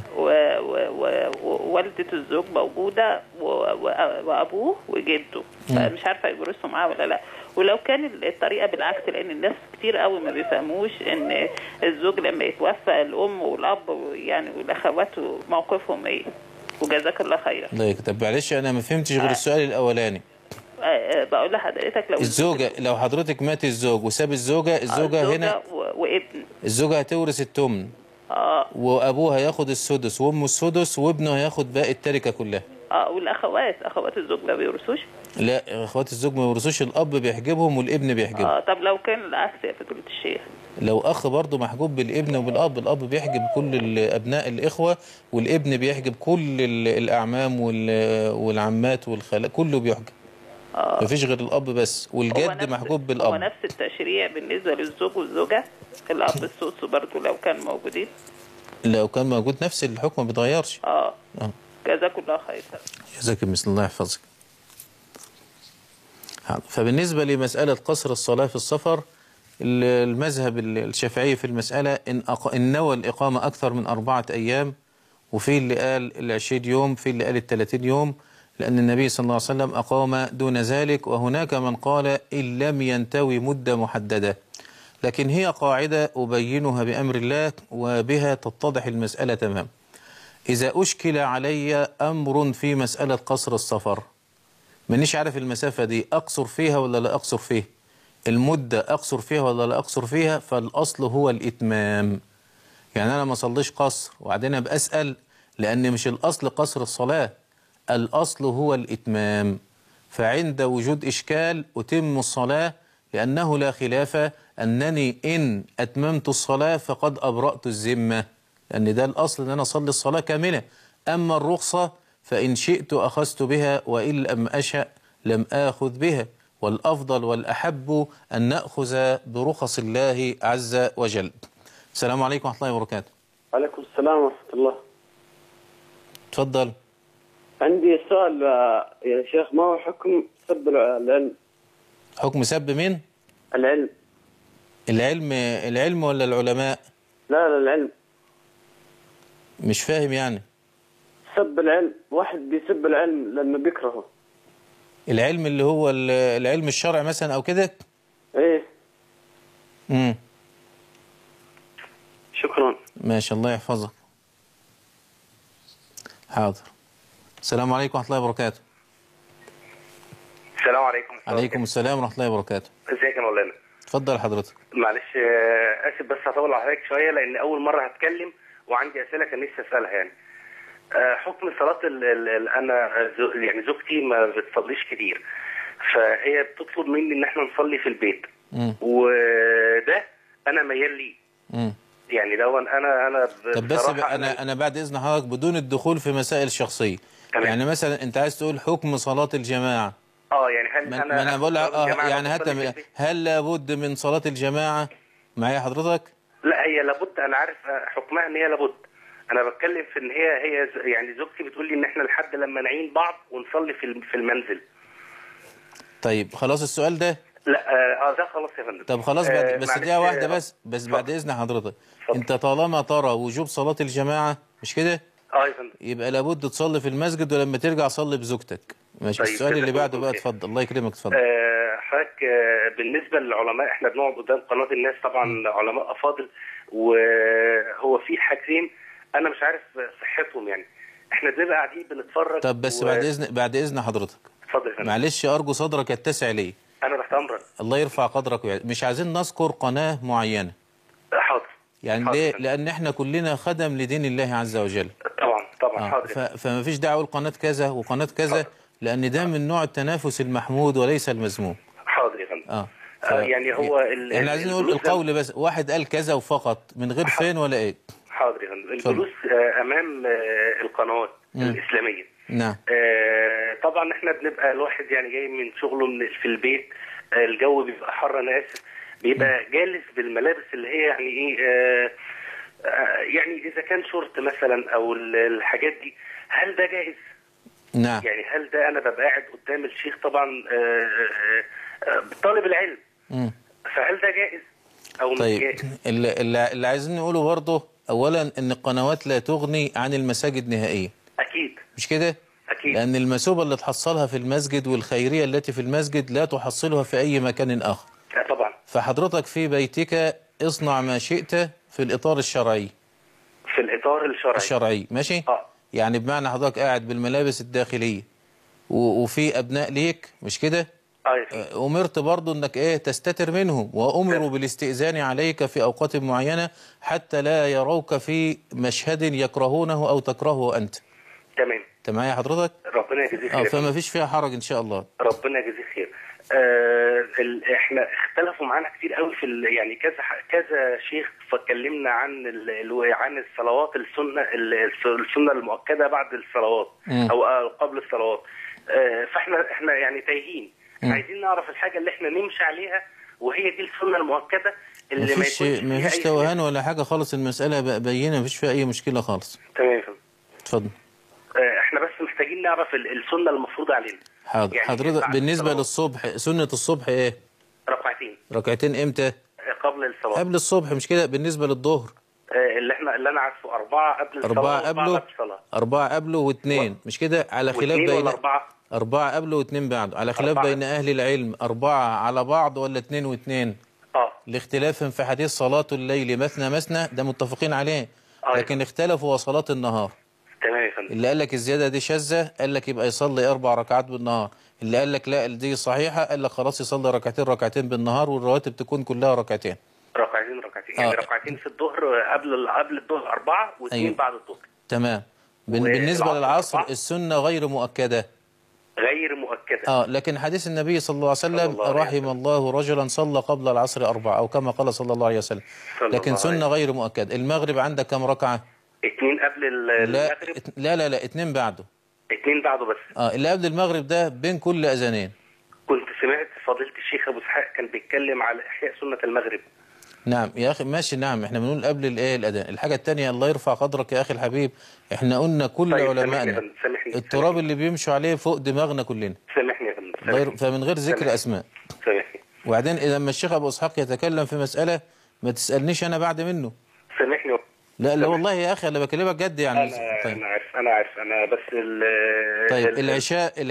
ووالدة الزوج موجودة وأبوه وجده، مش عارفة يجرسوا معاه ولا لا. ولو كان الطريقة بالعكس، لأن الناس كتير قوي ما بيفهموش إن الزوج لما يتوفى الأم والأب يعني والأخوات موقفهم إيه. وجزاك الله خيرا. طب معلش أنا ما فهمتش غير السؤال الأولاني. بقول لحضرتك لو الزوجة، لو حضرتك مات الزوج وساب الزوجة هنا وابن، الزوجة هتورث الثمن، وأبوها هياخد السدس وأمه السدس وابنه هياخد باقي التركة كلها. والاخوات، اخوات الزوج ما بيورثوش؟ لا، اخوات الزوج ما بيورثوش، الاب بيحجبهم والابن بيحجبهم. طب لو كان العكس يا فضيلة الشيخ؟ لو اخ برضه محجوب بالابن وبالاب، الاب بيحجب كل ابناء الاخوه والابن بيحجب كل الاعمام والعمات والخالات، كله بيحجب. مفيش غير الاب بس، والجد محجوب بالاب. هو نفس التشريع بالنسبه للزوج والزوجه، الاب السدس برضه لو كان موجودين؟ لو كان موجود نفس الحكم ما بيتغيرش. جزاكم الله خير. جزاك مثل الله يحفظك. فبالنسبة لمسألة قصر الصلاة في السفر، المذهب الشافعي في المسألة إن نوى الإقامة أكثر من 4 أيام، وفي اللي قال 20 يوم، في اللي قال 30 يوم، لأن النبي صلى الله عليه وسلم أقام دون ذلك، وهناك من قال إن لم ينتوي مدة محددة. لكن هي قاعدة أبينها بأمر الله وبها تتضح المسألة تمام. إذا أشكل علي أمر في مسألة قصر السفر، مانيش عارف المسافة دي أقصر فيها ولا لا أقصر فيها، المدة أقصر فيها ولا لا أقصر فيها، فالأصل هو الإتمام. يعني أنا ما صليش قصر وبعدين أبقى أسأل، لأن مش الأصل قصر الصلاة، الأصل هو الإتمام. فعند وجود إشكال أتم الصلاة، لأنه لا خلاف أنني إن أتممت الصلاة فقد أبرأت الذمة، لأن ده الأصل أن أنا أصلي الصلاة كاملة. أما الرخصة فإن شئت أخذت بها، وإن لم أشأ لم آخذ بها، والأفضل والأحب أن نأخذ برخص الله عز وجل. السلام عليكم ورحمة الله وبركاته. عليكم السلام ورحمة الله. تفضل. عندي سؤال يا شيخ، ما هو حكم سب العلم؟ حكم سب مين؟ العلم. العلم ولا العلماء؟ لا العلم. مش فاهم يعني. سب العلم، واحد بيسب العلم لما بيكرهه. العلم اللي هو العلم الشرعي مثلا او كده؟ ايه. شكرا. ماشي، الله يحفظك. حاضر. السلام عليكم ورحمة الله وبركاته. السلام عليكم. عليكم السلام ورحمة الله وبركاته. ازيك يا مولانا؟ اتفضل حضرتك. معلش اسف بس هطول على حضرتك شويه، لان اول مره هتكلم وعندي اسئله كان نفسي اسالها. يعني حكم صلاه انا يعني زوجتي ما بتصليش كتير، فهي بتطلب مني ان احنا نصلي في البيت. وده انا ميال ليه. يعني لو انا طب بس انا بعد اذن حضرتك بدون الدخول في مسائل شخصيه. تمام. يعني مثلا انت عايز تقول حكم صلاه الجماعه. يعني هل انا بقول يعني هل لابد من صلاه الجماعه معايا حضرتك؟ لا هي لابد، انا عارف حكمها ان هي لابد. انا بتكلم في ان هي يعني زوجتي بتقول لي ان احنا لحد لما نعين بعض ونصلي في المنزل. طيب خلاص السؤال ده؟ لا ده خلاص يا فندم. طب خلاص بس دقيقه واحده بس بعد اذن حضرتك. انت طالما ترى وجوب صلاه الجماعه مش كده؟ يا فندم. يبقى لابد تصلي في المسجد، ولما ترجع صلي بزوجتك. ماشي. طيب السؤال اللي بعده بقى اتفضل. الله يكرمك اتفضل. حضرتك بالنسبه للعلماء، احنا بنقعد قدام قناه الناس طبعا، علماء افاضل، وهو في حاجتين انا مش عارف صحتهم. يعني احنا بنبقى قاعدين بنتفرج. طب بس بعد اذن حضرتك. اتفضل يا فندم. معلش ارجو صدرك يتسع لي. انا تحت امرك. الله يرفع قدرك مش عايزين نذكر قناه معينه. حاضر. يعني حاضر. ليه؟ لان احنا كلنا خدم لدين الله عز وجل. طبعا حاضر. فما فيش دعوه قناه كذا وقناه كذا. حاضر. لان ده من نوع التنافس المحمود وليس المذموم. حاضر يا فندم. يعني هو احنا عايزين نقول القول بس، واحد قال كذا وفقط من غير فين ولا ايه. حاضر يا فندم. الجلوس امام القنوات الاسلاميه. نعم. طبعا احنا بنبقى الواحد يعني جاي من شغله في البيت، الجو بيبقى حر، انا اسف، بيبقى جالس بالملابس اللي هي يعني ايه يعني اذا كان شورت مثلا او الحاجات دي، هل ده جائز؟ نعم. يعني هل ده انا ببقى قاعد قدام الشيخ طبعا طالب العلم، فهل ده جائز او طيب. مش جائز؟ اللي عايزين نقوله برضه اولا ان القنوات لا تغني عن المساجد نهائيا. اكيد. مش كده؟ اكيد. لان المثوبه اللي تحصلها في المسجد والخيريه التي في المسجد لا تحصلها في اي مكان اخر. طبعا. فحضرتك في بيتك اصنع ما شئت في الاطار الشرعي. في الاطار الشرعي. ماشي. يعني بمعنى حضرتك قاعد بالملابس الداخليه وفي ابناء ليك مش كده؟ أمرت برضو أنك تستتر منهم، وأمروا بالاستئذان عليك في أوقات معينة حتى لا يروك في مشهد يكرهونه أو تكرهه أنت. تمام. انت معايا حضرتك؟ ربنا يجزيك خير. فما فيش فيها حرج ان شاء الله. ربنا يجزيك خير. احنا اختلفوا معانا كتير قوي في يعني كذا شيخ فاتكلمنا عن الصلوات السنه المؤكده بعد الصلوات او قبل الصلوات. فاحنا يعني تايهين، عايزين نعرف الحاجه اللي احنا نمشي عليها وهي دي السنه المؤكده اللي ما فيش توهان ولا حاجه خالص، المساله بينه ما فيش فيها اي مشكله خالص. تمام يا فندم. اتفضل. احنا بس محتاجين نعرف السنه المفروضه علينا. حاضر. يعني حضرتك بالنسبه للصبح سنه الصبح ايه؟ ركعتين امتى؟ قبل الصلاه. قبل الصبح مش كده؟ بالنسبه للظهر اللي انا عارفه 4 قبل الصلاه 4 قبله و2 مش كده؟ على خلاف بين 4 قبله و2 بعده، على خلاف بين اهل العلم 4 على بعض ولا 2 و2. لاختلافهم في حديث صلاه الليل مثنى ده متفقين عليه. لكن اختلفوا وصلاه النهار. تمام يا فندم. اللي قال لك الزياده دي شاذه قال لك يبقى يصلي 4 ركعات بالنهار، اللي قال لك لا دي صحيحه قال لك خلاص يصلي ركعتين بالنهار، والرواتب تكون كلها ركعتين. يعني ركعتين في الظهر قبل الظهر 4 و2 بعد الظهر. تمام. بالنسبه للعصر السنه غير مؤكده. لكن حديث النبي صلى الله عليه وسلم رحم الله رجلا صلى قبل العصر 4 او كما قال صلى الله عليه وسلم. لكن سنه غير مؤكده. المغرب عندك كم ركعه؟ 2 قبل المغرب. لا 2 بعده. 2 بعده بس. اللي قبل المغرب ده بين كل اذانين. كنت سمعت فضيلة الشيخ ابو اسحاق كان بيتكلم على احياء سنة المغرب. نعم يا اخي ماشي. نعم احنا بنقول قبل الاذان. الحاجة الثانية الله يرفع قدرك يا اخي الحبيب، احنا قلنا كل علمائنا التراب اللي بيمشوا عليه فوق دماغنا كلنا. سامحني يا فندم. فمن غير ذكر اسماء. سامحني. وبعدين اذا ما الشيخ ابو اسحاق يتكلم في مسألة ما تسألنيش انا بعد منه. سامحني. لا والله يا اخي انا بكلمك جد يعني. انا عارف انا بس طيب العشاء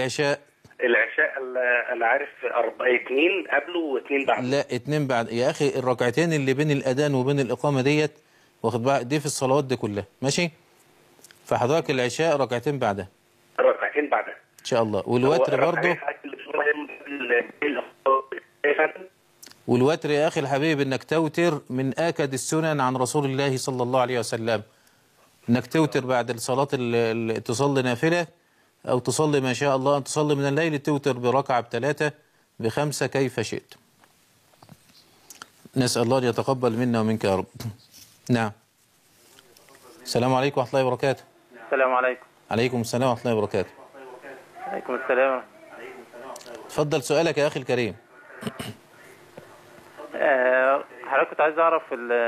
انا عارف 2 قبله و2 بعده. لا 2 بعد يا اخي. الركعتين اللي بين الاذان وبين الاقامه ديت واخد بقى دي في الصلوات دي كلها ماشي. فحضرتك العشاء ركعتين بعدها ان شاء الله. والوتر برضه. والوتر يا اخي الحبيب انك توتر من اكد السنن عن رسول الله صلى الله عليه وسلم، انك توتر بعد الصلاه تصلي نافله او تصلي ما شاء الله ان تصلي من الليل، توتر بركعه ب3 ب5 كيف شئت. نسال الله ان يتقبل منا ومنك يا رب. نعم. السلام عليكم ورحمه الله وبركاته. السلام عليكم. عليكم السلام ورحمه الله وبركاته. عليكم السلام. اتفضل سؤالك يا اخي الكريم. حضرتك كنت عايز اعرف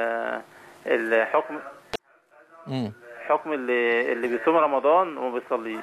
الحكم حكم اللي بيصوم رمضان وما بيصليش.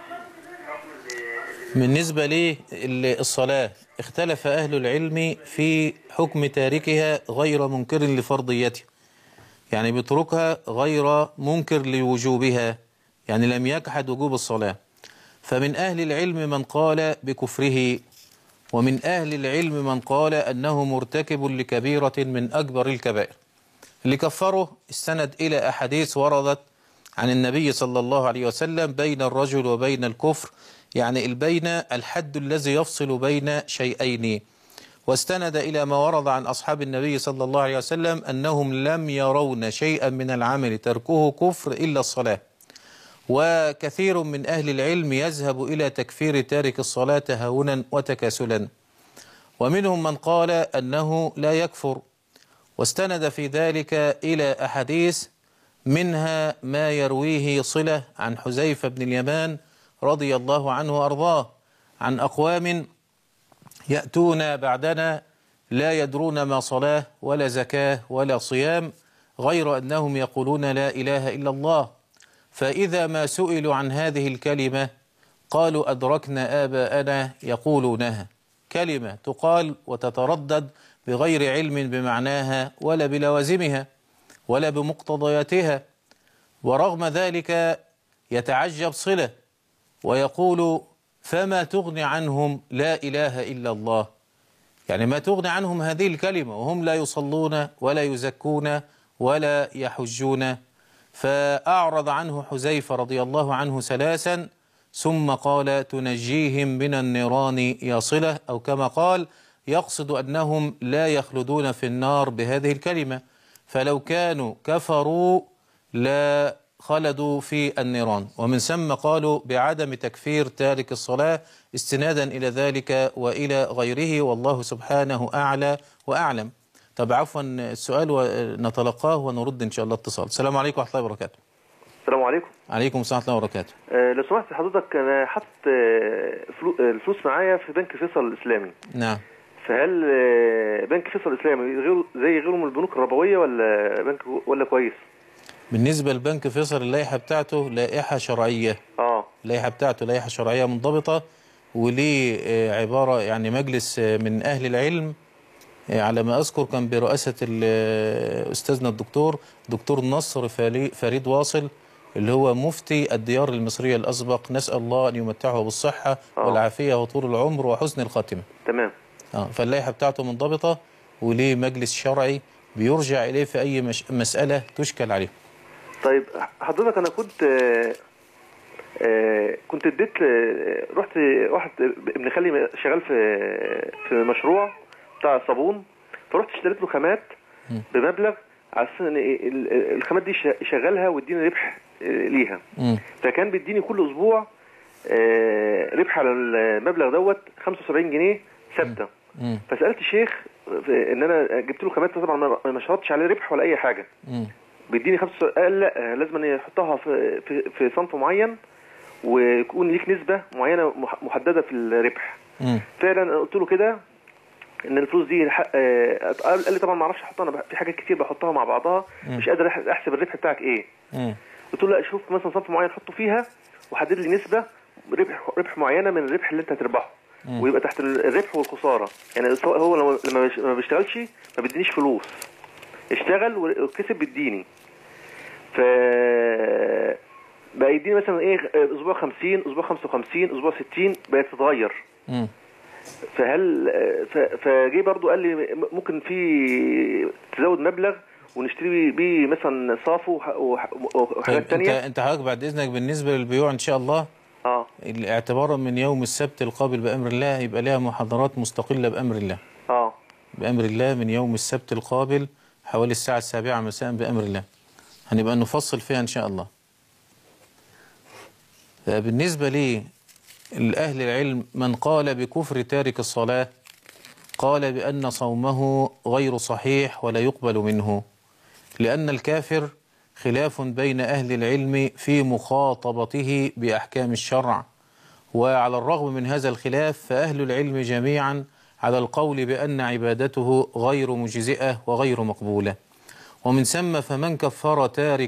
بالنسبة للصلاة اختلف أهل العلم في حكم تاركها غير منكر لفرضيتها، يعني بيتركها غير منكر لوجوبها، يعني لم يجحد وجوب الصلاة. فمن أهل العلم من قال بكفره، ومن أهل العلم من قال أنه مرتكب لكبيرة من أكبر الكبائر. اللي كفره استند إلى أحاديث وردت عن النبي صلى الله عليه وسلم بين الرجل وبين الكفر، يعني البين الحد الذي يفصل بين شيئين. واستند إلى ما ورد عن أصحاب النبي صلى الله عليه وسلم أنهم لم يرون شيئا من العمل تركه كفر إلا الصلاة. وكثير من أهل العلم يذهب إلى تكفير تارك الصلاة هونا وتكاسلا، ومنهم من قال أنه لا يكفر، واستند في ذلك إلى أحاديث منها ما يرويه صلة عن حذيفة بن اليمان رضي الله عنه وأرضاه عن أقوام يأتون بعدنا لا يدرون ما صلاة ولا زكاة ولا صيام غير أنهم يقولون لا إله إلا الله، فإذا ما سئلوا عن هذه الكلمة قالوا أدركنا آباءنا يقولونها، كلمة تقال وتتردد بغير علم بمعناها ولا بلوازمها ولا بمقتضياتها. ورغم ذلك يتعجب صلة ويقول فما تغني عنهم لا إله إلا الله، يعني ما تغني عنهم هذه الكلمة وهم لا يصلون ولا يزكون ولا يحجون. فأعرض عنه حذيفة رضي الله عنه 3 ثم قال تنجيهم من النيران يا صلة، أو كما قال يقصد أنهم لا يخلدون في النار بهذه الكلمة، فلو كانوا كفروا لا خلدوا في النيران، ومن ثم قالوا بعدم تكفير تارك الصلاة استنادا إلى ذلك وإلى غيره، والله سبحانه أعلى وأعلم. طب عفوا السؤال ونتلقاه ونرد إن شاء الله اتصال. السلام عليكم ورحمة الله وبركاته. السلام عليكم. عليكم السلام ورحمة الله وبركاته. لو سمحت حضرتك، أنا حط الفلوس معايا في بنك فيصل الإسلامي. نعم. فهل بنك فيصل الإسلامي زي غيره من البنوك الربوية ولا كويس؟ بالنسبة لبنك فيصل اللائحة بتاعته لائحة شرعية. اللائحة بتاعته لائحة شرعية منضبطة، وليه عبارة يعني مجلس من أهل العلم على ما أذكر كان برئاسة أستاذنا دكتور نصر فريد واصل، اللي هو مفتي الديار المصرية الأسبق، نسأل الله أن يمتعه بالصحة والعافية وطول العمر وحسن الخاتمة. تمام. فاللائحة بتاعته منضبطة، وليه مجلس شرعي بيرجع إليه في أي مسألة تشكل عليه. طيب حضرتك، أنا كنت اديت رحت واحد ابن خالي شغال في مشروع بتاع صابون، فرحت اشتريت له خامات بمبلغ على اساس ان الخامات دي يشغلها ويديني ربح ليها. فكان بيديني كل اسبوع ربح على المبلغ دوت 75 جنيه ثابته. فسالت الشيخ ان انا جبت له خامات، طبعا ما شرطتش عليه ربح ولا اي حاجه. بيديني 75، قال لا لازم يحطها في صنف معين ويكون ليك نسبه معينه محدده في الربح. فعلا قلت له كده ان الفلوس دي قال لي طبعا ما اعرفش احطها، انا في حاجات كتير بحطها مع بعضها مش قادر احسب الربح بتاعك ايه. قلت له لا، شوف مثلا صنف معين حطه فيها وحدد لي نسبه ربح معينه من الربح اللي انت هتربحه، ويبقى تحت الربح والخساره. يعني هو لما ما بيشتغلش ما بيدينيش فلوس، اشتغل وكسب بيديني. ف بقى يديني مثلا ايه اسبوع 50، اسبوع 55، اسبوع 60، بقت تتغير. فجي برضو قال لي ممكن في تزود مبلغ ونشتري بيه مثلا صافو وحاجات تانية. انت حضرتك بعد اذنك بالنسبه للبيوع ان شاء الله اعتبارا من يوم السبت القابل بامر الله يبقى لها محاضرات مستقله بامر الله. بامر الله من يوم السبت القابل حوالي الساعه 7 مساء بامر الله هنبقى نفصل فيها ان شاء الله. بالنسبه لي الأهل العلم من قال بكفر تارك الصلاة قال بأن صومه غير صحيح ولا يقبل منه، لأن الكافر خلاف بين أهل العلم في مخاطبته بأحكام الشرع، وعلى الرغم من هذا الخلاف فأهل العلم جميعا على القول بأن عبادته غير مجزئة وغير مقبولة. ومن ثم فمن كفر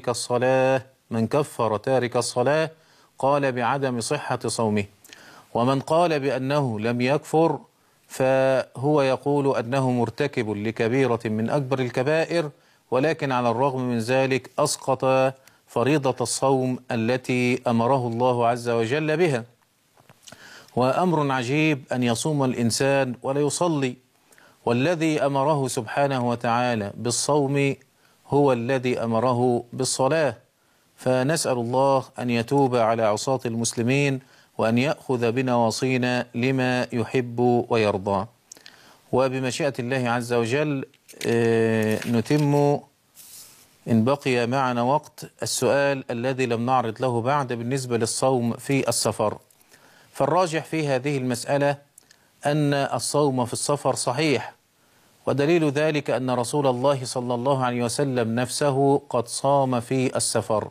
تارك الصلاة قال بعدم صحة صومه، ومن قال بأنه لم يكفر فهو يقول أنه مرتكب لكبيرة من أكبر الكبائر، ولكن على الرغم من ذلك أسقط فريضة الصوم التي أمره الله عز وجل بها. وأمر عجيب أن يصوم الإنسان ولا يصلي، والذي أمره سبحانه وتعالى بالصوم هو الذي أمره بالصلاة. فنسأل الله أن يتوب على عصاة المسلمين وأن يأخذ بنواصينا لما يحب ويرضى. وبمشيئة الله عز وجل نتم إن بقي معنا وقت السؤال الذي لم نعرض له بعد بالنسبة للصوم في السفر. فالراجح في هذه المسألة أن الصوم في السفر صحيح، ودليل ذلك أن رسول الله صلى الله عليه وسلم نفسه قد صام في السفر،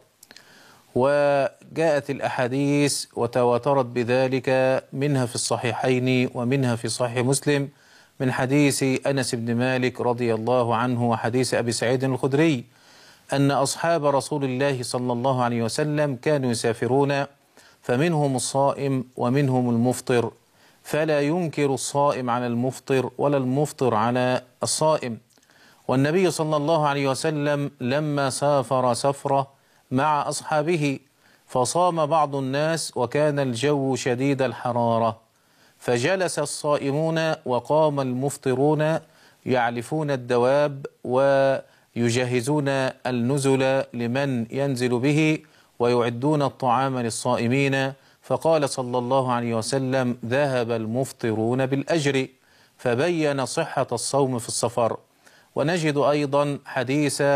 وجاءت الأحاديث وتواترت بذلك منها في الصحيحين ومنها في صحيح مسلم من حديث أنس بن مالك رضي الله عنه وحديث أبي سعيد الخدري أن أصحاب رسول الله صلى الله عليه وسلم كانوا يسافرون فمنهم الصائم ومنهم المفطر، فلا ينكر الصائم على المفطر ولا المفطر على الصائم. والنبي صلى الله عليه وسلم لما سافر سفرة مع أصحابه فصام بعض الناس وكان الجو شديد الحرارة، فجلس الصائمون وقام المفطرون يعلفون الدواب ويجهزون النزل لمن ينزل به ويعدون الطعام للصائمين. فقال صلى الله عليه وسلم ذهب المفطرون بالأجر، فبين صحة الصوم في السفر. ونجد أيضا حديث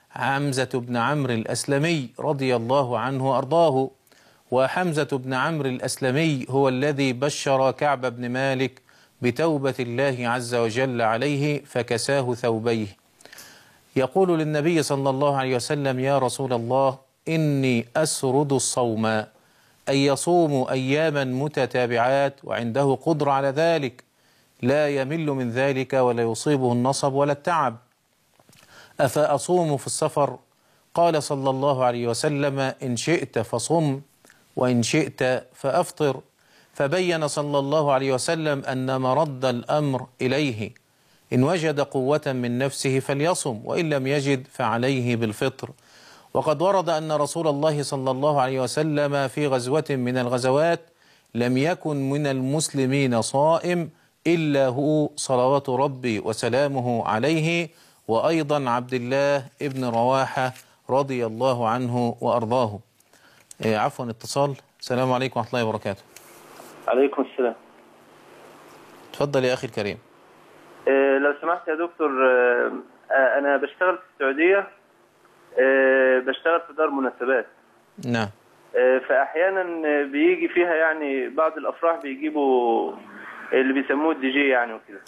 حمزة بن عمرو الأسلمي رضي الله عنه وأرضاه. وحمزة بن عمرو الأسلمي هو الذي بشر كعب بن مالك بتوبة الله عز وجل عليه فكساه ثوبيه. يقول للنبي صلى الله عليه وسلم: يا رسول الله، إني أسرد الصوم، أي يصوم أياما متتابعات وعنده قدرة على ذلك، لا يمل من ذلك ولا يصيبه النصب ولا التعب، أفأصوم في السفر؟ قال صلى الله عليه وسلم: إن شئت فصم وإن شئت فأفطر. فبين صلى الله عليه وسلم أن مرد الأمر إليه، إن وجد قوة من نفسه فليصم، وإن لم يجد فعليه بالفطر. وقد ورد أن رسول الله صلى الله عليه وسلم في غزوة من الغزوات لم يكن من المسلمين صائم إلا هو صلوات ربي وسلامه عليه، وأيضا عبد الله ابن رواحة رضي الله عنه وأرضاه. عفوا اتصال. السلام عليكم ورحمة الله وبركاته. عليكم السلام. تفضل يا أخي الكريم. لو سمحت يا دكتور، أنا بشتغل في السعودية، بشتغل في دار مناسبات. نعم. فأحيانا بيجي فيها يعني بعض الأفراح بيجيبوا اللي بيسموه الدي جي يعني وكده.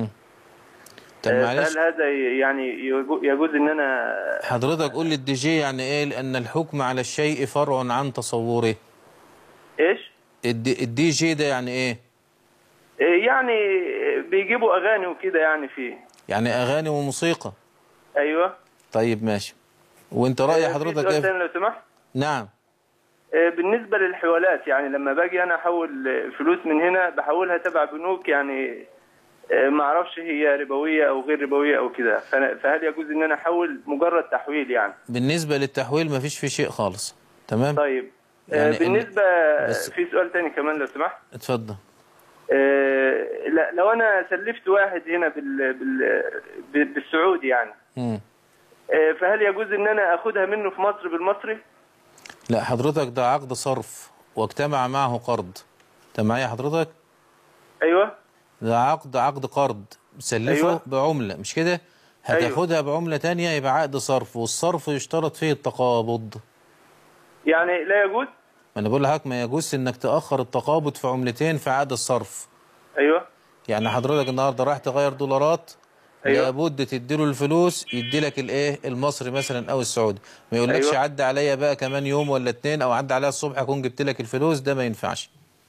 هل هذا يعني يجوز ان انا حضرتك قول لي الدي جي يعني ايه؟ لان الحكم على الشيء فرع عن تصوره. ايش الدي جي ده يعني ايه؟ يعني بيجيبوا اغاني وكده يعني فيه، يعني اغاني وموسيقى. ايوه. طيب ماشي. وانت رأي حضرتك ايه؟ لو سمحت. نعم. بالنسبة للحوالات، يعني لما باجي انا احول فلوس من هنا بحولها تبع بنوك، يعني ما اعرفش هي ربويه او غير ربويه او كده، فهل يجوز ان انا احول مجرد تحويل يعني؟ بالنسبه للتحويل ما فيش فيه شيء خالص. تمام. طيب يعني بالنسبه في سؤال تاني كمان لو سمحت. اتفضل. لا لو انا سلفت واحد هنا بالسعودي يعني، فهل يجوز ان انا اخدها منه في مصر بالمصري؟ لا حضرتك ده عقد صرف واجتمع معه قرض. انت معايا حضرتك؟ ايوه. ده عقد قرض سلفه. أيوة. بعملة مش كده؟ هتاخدها. أيوة. بعملة تانية يبقى عقد صرف، والصرف يشترط فيه التقابض. يعني لا يجوز؟ ما انا بقول لحضرتك ما يجوز انك تأخر التقابض في عملتين في عقد الصرف. ايوه. يعني حضرتك النهارده رايح تغير دولارات. أيوة. لابد تديله الفلوس يديلك الايه المصري مثلا او السعودي، ما يقولكش أيوة. عدى عليا بقى كمان يوم ولا اتنين او عدى عليا الصبح اكون جبت لك الفلوس، ده ما ينفعش.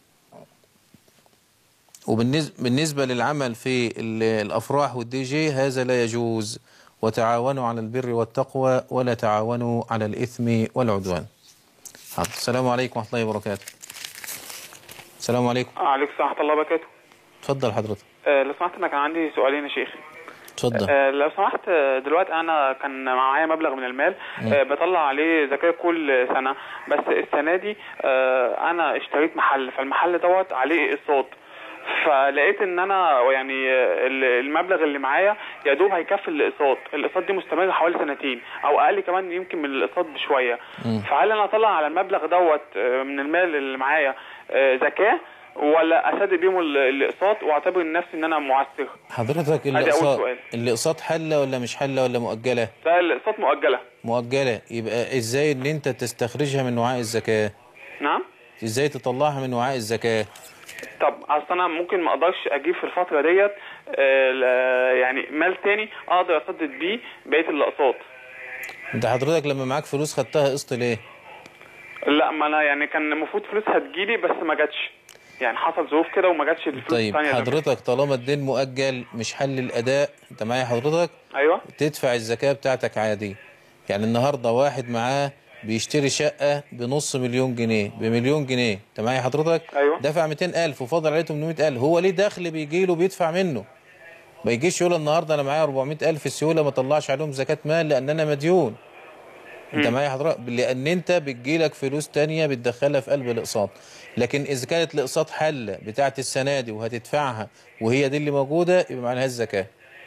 وبالنسبة للعمل في الأفراح والدي جي هذا لا يجوز. وتعاونوا على البر والتقوى ولا تعاونوا على الإثم والعدوان. السلام عليكم ورحمة الله وبركاته. السلام عليكم. عليكم السلام ورحمة الله وبركاته. اتفضل حضرتك. لو سمحت أنا كان عندي سؤالين يا شيخ. اتفضل. لو سمحت، دلوقتي أنا كان معايا مبلغ من المال بطلع عليه زكاة كل سنة، بس السنة دي أنا اشتريت محل، فالمحل دوت عليه اقساط، فلقيت ان انا يعني المبلغ اللي معايا يا دوب هيكفي الاقساط دي مستمره حوالي سنتين او اقل كمان يمكن من الاقساط بشويه. فهل انا اطلع على المبلغ دوت من المال اللي معايا زكاه، ولا اسدد بيهم الاقساط واعتبر نفسي ان انا معسر؟ حضرتك الاقساط حله ولا مش حله ولا مؤجله؟ لا الاقساط مؤجله. يبقى ازاي ان انت تستخرجها من وعاء الزكاه؟ نعم. ازاي تطلعها من وعاء الزكاه؟ طب اصل انا ممكن ما اقدرش اجيب في الفتره ديت يعني مال تاني اقدر اسدد بيه بقيه الاقساط. انت حضرتك لما معاك فلوس خدتها قسط ليه؟ لا ما انا يعني كان المفروض فلوس هتجيلي بس ما جاتش، يعني حصل ظروف كده وما جاتش الفلوس. طيب حضرتك طالما الدين مؤجل مش حل الاداء، انت معايا حضرتك؟ ايوه. تدفع الزكاه بتاعتك عادي. يعني النهارده واحد معاه بيشتري شقة ب500,000 جنيه ب1,000,000 جنيه، انت معايا حضرتك؟ ايوه. دفع 200,000 وفاضل عليه 800,000، هو ليه دخل بيجيله بيدفع منه. ما يجيش يقول النهارده انا معايا 400,000 السيولة ما طلعش عليهم زكاة مال لان انا مديون. انت معايا حضرتك؟ لان انت بتجيلك فلوس تانية بتدخلها في قلب الاقساط. لكن اذا كانت الاقساط حلة بتاعت السنة دي وهتدفعها وهي دي اللي موجودة يبقى معلهاش زكاة.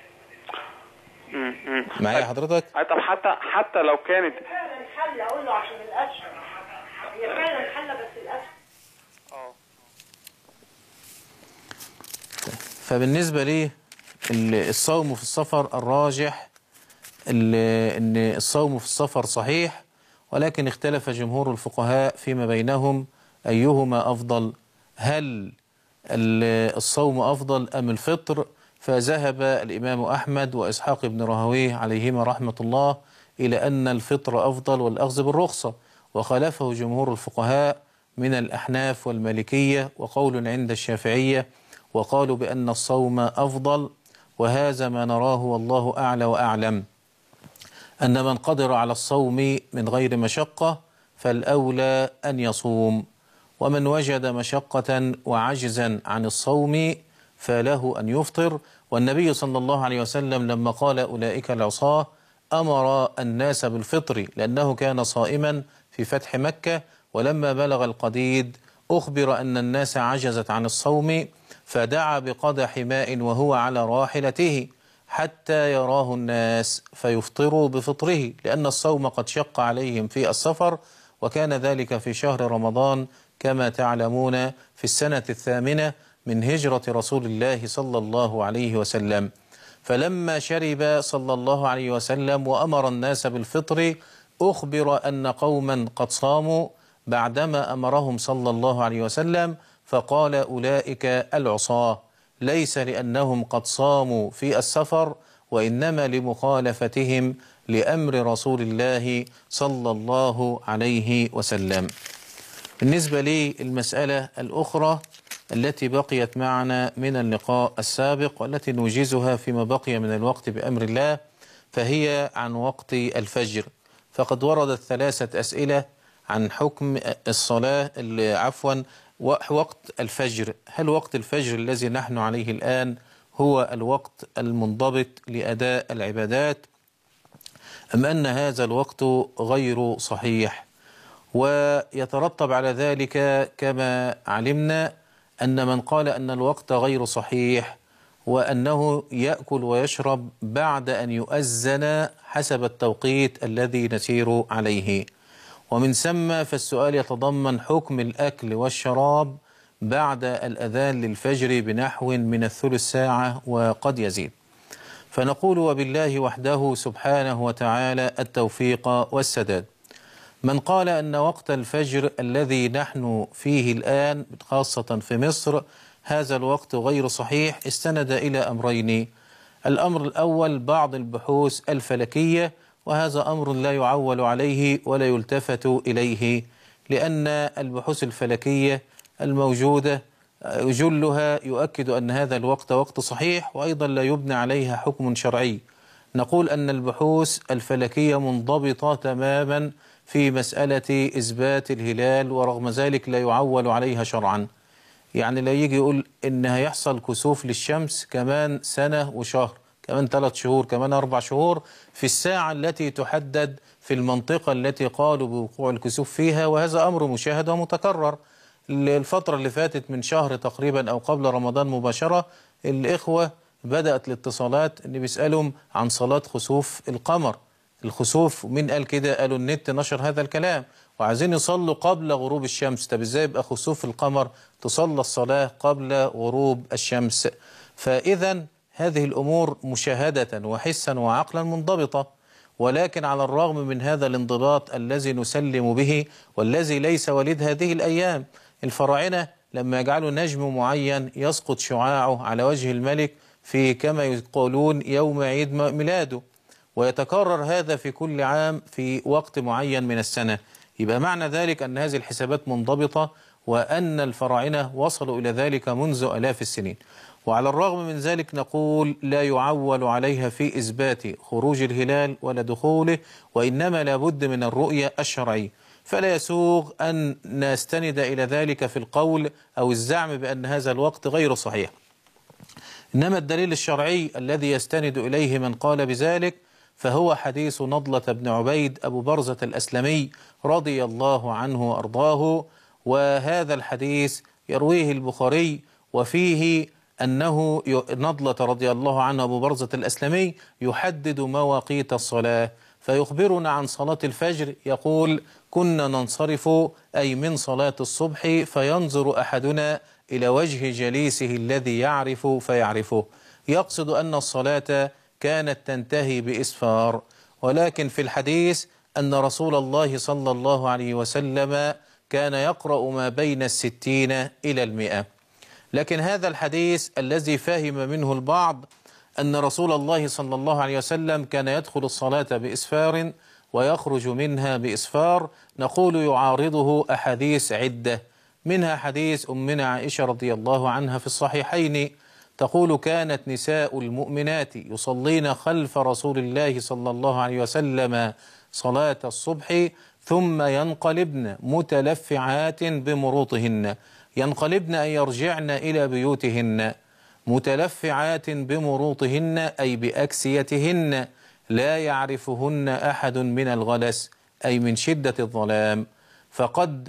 معايا حضرتك؟ طب حتى لو كانت الحل اقول له عشان القفش هي فعلا حله بس القفش. فبالنسبة لي الصوم في السفر الراجح أن الصوم في السفر صحيح، ولكن اختلف جمهور الفقهاء فيما بينهم أيهما أفضل، هل الصوم أفضل أم الفطر؟ فذهب الإمام أحمد وإسحاق بن راهويه عليهما رحمة الله إلى أن الفطر أفضل والأخذ بالرخصة، وخالفه جمهور الفقهاء من الأحناف والمالكية وقول عند الشافعية، وقالوا بأن الصوم أفضل. وهذا ما نراه والله أعلى وأعلم، أن من قدر على الصوم من غير مشقة فالأولى أن يصوم، ومن وجد مشقة وعجزا عن الصوم فله أن يفطر. والنبي صلى الله عليه وسلم لما قال أولئك العصاة أمر الناس بالفطر لأنه كان صائما في فتح مكة، ولما بلغ القديد أخبر أن الناس عجزت عن الصوم فدعا بقدح ماء وهو على راحلته حتى يراه الناس فيفطروا بفطره، لأن الصوم قد شق عليهم في السفر، وكان ذلك في شهر رمضان كما تعلمون في السنة 8 من هجرة رسول الله صلى الله عليه وسلم. فلما شرب صلى الله عليه وسلم وأمر الناس بالفطر أخبر أن قوما قد صاموا بعدما أمرهم صلى الله عليه وسلم، فقال أولئك العصاة، ليس لأنهم قد صاموا في السفر، وإنما لمخالفتهم لأمر رسول الله صلى الله عليه وسلم. بالنسبة للمسألة الأخرى التي بقيت معنا من اللقاء السابق والتي نوجزها فيما بقي من الوقت بأمر الله، فهي عن وقت الفجر. فقد وردت 3 أسئلة عن حكم الصلاة وقت الفجر. هل وقت الفجر الذي نحن عليه الآن هو الوقت المنضبط لأداء العبادات، أم أن هذا الوقت غير صحيح؟ ويترتب على ذلك كما علمنا أن من قال أن الوقت غير صحيح وأنه يأكل ويشرب بعد أن يؤذن حسب التوقيت الذي نسير عليه، ومن ثم فالسؤال يتضمن حكم الأكل والشراب بعد الأذان للفجر بنحو من 1/3 ساعة وقد يزيد. فنقول وبالله وحده سبحانه وتعالى التوفيق والسداد. من قال أن وقت الفجر الذي نحن فيه الآن خاصة في مصر هذا الوقت غير صحيح استند إلى أمرين. الأمر الأول بعض البحوث الفلكية، وهذا أمر لا يعول عليه ولا يلتفت إليه، لأن البحوث الفلكية الموجودة جلها يؤكد أن هذا الوقت وقت صحيح، وأيضا لا يبنى عليها حكم شرعي. نقول أن البحوث الفلكية منضبطة تماما في مسألة إثبات الهلال، ورغم ذلك لا يعول عليها شرعا. يعني لا يجي يقول إن هيحصل كسوف للشمس كمان سنة وشهر، كمان 3 شهور، كمان 4 شهور، في الساعة التي تحدد في المنطقة التي قالوا بوقوع الكسوف فيها، وهذا أمر مشاهد ومتكرر. الفترة اللي فاتت من شهر تقريبا أو قبل رمضان مباشرة الإخوة بدأت الاتصالات إن بيسألهم عن صلاة خسوف القمر. الخسوف مين قال كده؟ قالوا النت نشر هذا الكلام، وعايزين يصلوا قبل غروب الشمس. طب ازاي يبقى خسوف القمر تصلى الصلاة قبل غروب الشمس؟ فإذا هذه الأمور مشاهدة وحسا وعقلا منضبطة، ولكن على الرغم من هذا الانضباط الذي نسلم به والذي ليس وليد هذه الأيام، الفراعنة لما يجعلوا نجم معين يسقط شعاعه على وجه الملك في كما يقولون يوم عيد ميلاده، ويتكرر هذا في كل عام في وقت معين من السنة، يبقى معنى ذلك أن هذه الحسابات منضبطة وأن الفراعنة وصلوا إلى ذلك منذ آلاف السنين. وعلى الرغم من ذلك نقول لا يعول عليها في إثبات خروج الهلال ولا دخوله، وإنما لابد من الرؤية الشرعية، فلا يسوغ أن نستند إلى ذلك في القول أو الزعم بأن هذا الوقت غير صحيح. إنما الدليل الشرعي الذي يستند إليه من قال بذلك فهو حديث نضلة بن عبيد أبو برزة الأسلمي رضي الله عنه وأرضاه، وهذا الحديث يرويه البخاري، وفيه أنه نضلة رضي الله عنه أبو برزة الأسلمي يحدد مواقيت الصلاة، فيخبرنا عن صلاة الفجر يقول: كنا ننصرف أي من صلاة الصبح فينظر أحدنا إلى وجه جليسه الذي يعرف فيعرفه، يقصد أن الصلاة كانت تنتهي بإسفار، ولكن في الحديث أن رسول الله صلى الله عليه وسلم كان يقرأ ما بين 60 إلى 100. لكن هذا الحديث الذي فهم منه البعض أن رسول الله صلى الله عليه وسلم كان يدخل الصلاة بإسفار ويخرج منها بإسفار، نقول يعارضه أحاديث عدة، منها حديث أمنا عائشة رضي الله عنها في الصحيحين تقول: كانت نساء المؤمنات يصلين خلف رسول الله صلى الله عليه وسلم صلاة الصبح ثم ينقلبن متلفعات بمروطهن، ينقلبن أن يرجعن إلى بيوتهن، متلفعات بمروطهن أي بأكسيتهن، لا يعرفهن أحد من الغلس أي من شدة الظلام. فقد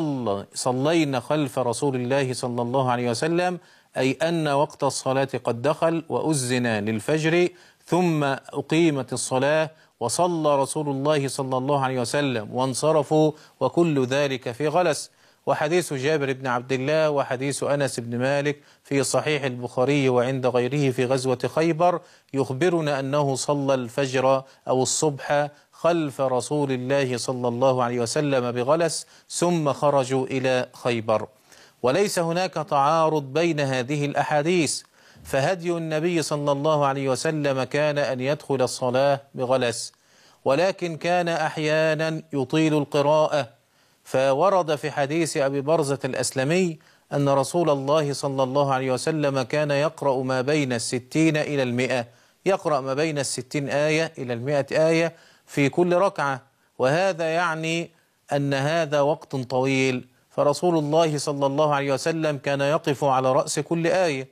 صلينا خلف رسول الله صلى الله عليه وسلم، أي أن وقت الصلاة قد دخل وأذن للفجر ثم أقيمت الصلاة وصلى رسول الله صلى الله عليه وسلم وانصرفوا، وكل ذلك في غلس. وحديث جابر بن عبد الله وحديث أنس بن مالك في صحيح البخاري وعند غيره في غزوة خيبر يخبرنا أنه صلى الفجر أو الصبح خلف رسول الله صلى الله عليه وسلم بغلس ثم خرجوا إلى خيبر. وليس هناك تعارض بين هذه الأحاديث، فهدي النبي صلى الله عليه وسلم كان أن يدخل الصلاة بغلس، ولكن كان أحيانا يطيل القراءة، فورد في حديث أبي برزة الأسلمي أن رسول الله صلى الله عليه وسلم كان يقرأ ما بين 60 إلى 100، يقرأ ما بين 60 آية إلى 100 آية في كل ركعة، وهذا يعني أن هذا وقت طويل، فرسول الله صلى الله عليه وسلم كان يقف على رأس كل آية،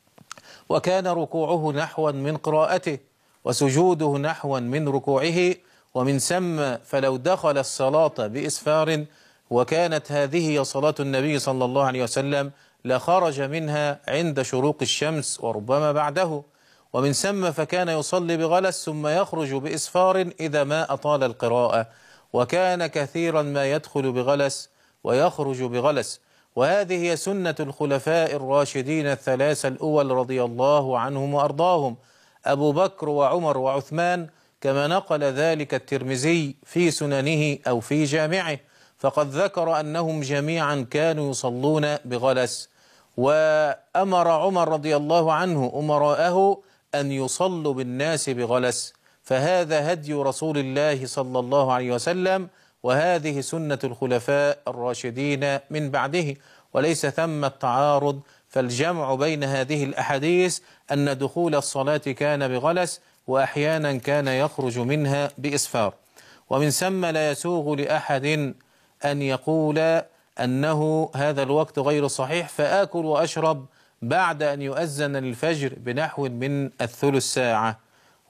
وكان ركوعه نحوا من قراءته وسجوده نحوا من ركوعه، ومن ثم فلو دخل الصلاة بإسفار وكانت هذه صلاة النبي صلى الله عليه وسلم لخرج منها عند شروق الشمس وربما بعده، ومن ثم فكان يصلي بغلس ثم يخرج بإسفار إذا ما أطال القراءة، وكان كثيرا ما يدخل بغلس ويخرج بغلس. وهذه هي سنة الخلفاء الراشدين الثلاثة الأول رضي الله عنهم وأرضاهم، أبو بكر وعمر وعثمان، كما نقل ذلك الترمذي في سننه أو في جامعه، فقد ذكر أنهم جميعا كانوا يصلون بغلس. وأمر عمر رضي الله عنه أمراءه أن يصلوا بالناس بغلس، فهذا هدي رسول الله صلى الله عليه وسلم، وهذه سنة الخلفاء الراشدين من بعده، وليس ثم التعارض. فالجمع بين هذه الأحاديث أن دخول الصلاة كان بغلس وأحيانا كان يخرج منها بإسفار. ومن ثم لا يسوغ لأحد أن يقول أنه هذا الوقت غير صحيح فآكل وأشرب بعد أن يؤذن للفجر بنحو من الثلث ساعة،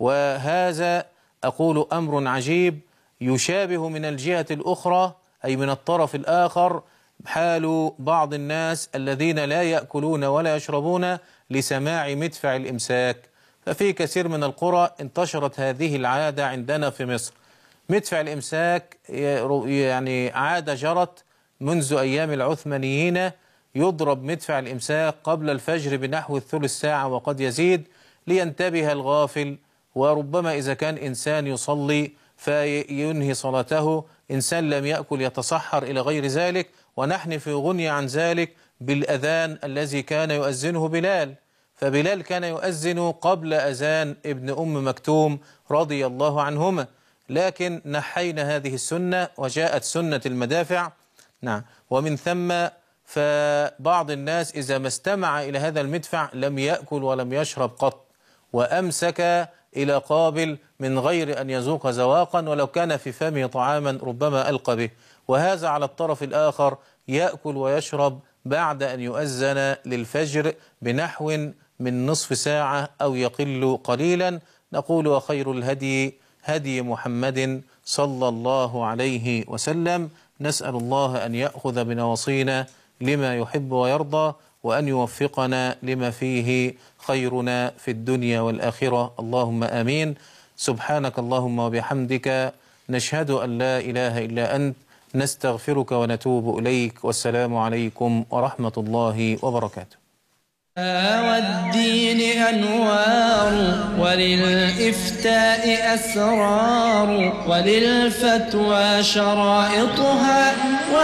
وهذا أقول أمر عجيب يشابه من الجهة الأخرى أي من الطرف الآخر حال بعض الناس الذين لا يأكلون ولا يشربون لسماع مدفع الإمساك. ففي كثير من القرى انتشرت هذه العادة عندنا في مصر. مدفع الإمساك يعني عادة جرت منذ أيام العثمانيين، يضرب مدفع الإمساك قبل الفجر بنحو الثلث ساعة وقد يزيد لينتبه الغافل، وربما إذا كان إنسان يصلي فينهي صلاته، إنسان لم يأكل يتصحر إلى غير ذلك. ونحن في غني عن ذلك بالأذان الذي كان يؤذنه بلال، فبلال كان يؤذن قبل أذان ابن أم مكتوم رضي الله عنهما، لكن نحينا هذه السنة وجاءت سنة المدافع. نعم. ومن ثم فبعض الناس إذا ما استمع إلى هذا المدفع لم يأكل ولم يشرب قط، وأمسك إلى قابل من غير أن يذوق ذواقا، ولو كان في فمه طعاما ربما ألقى به. وهذا على الطرف الآخر يأكل ويشرب بعد أن يؤذن للفجر بنحو من نصف ساعة أو يقل قليلا. نقول وخير الهدي هدي محمد صلى الله عليه وسلم. نسأل الله أن يأخذ بنواصينا لما يحب ويرضى، وأن يوفقنا لما فيه خيرنا في الدنيا والآخرة، اللهم آمين. سبحانك اللهم وبحمدك، نشهد أن لا إله إلا أنت، نستغفرك ونتوب إليك، والسلام عليكم ورحمة الله وبركاته. والدين أنوار وللإفتاء أسرار وللفتوى شرائطها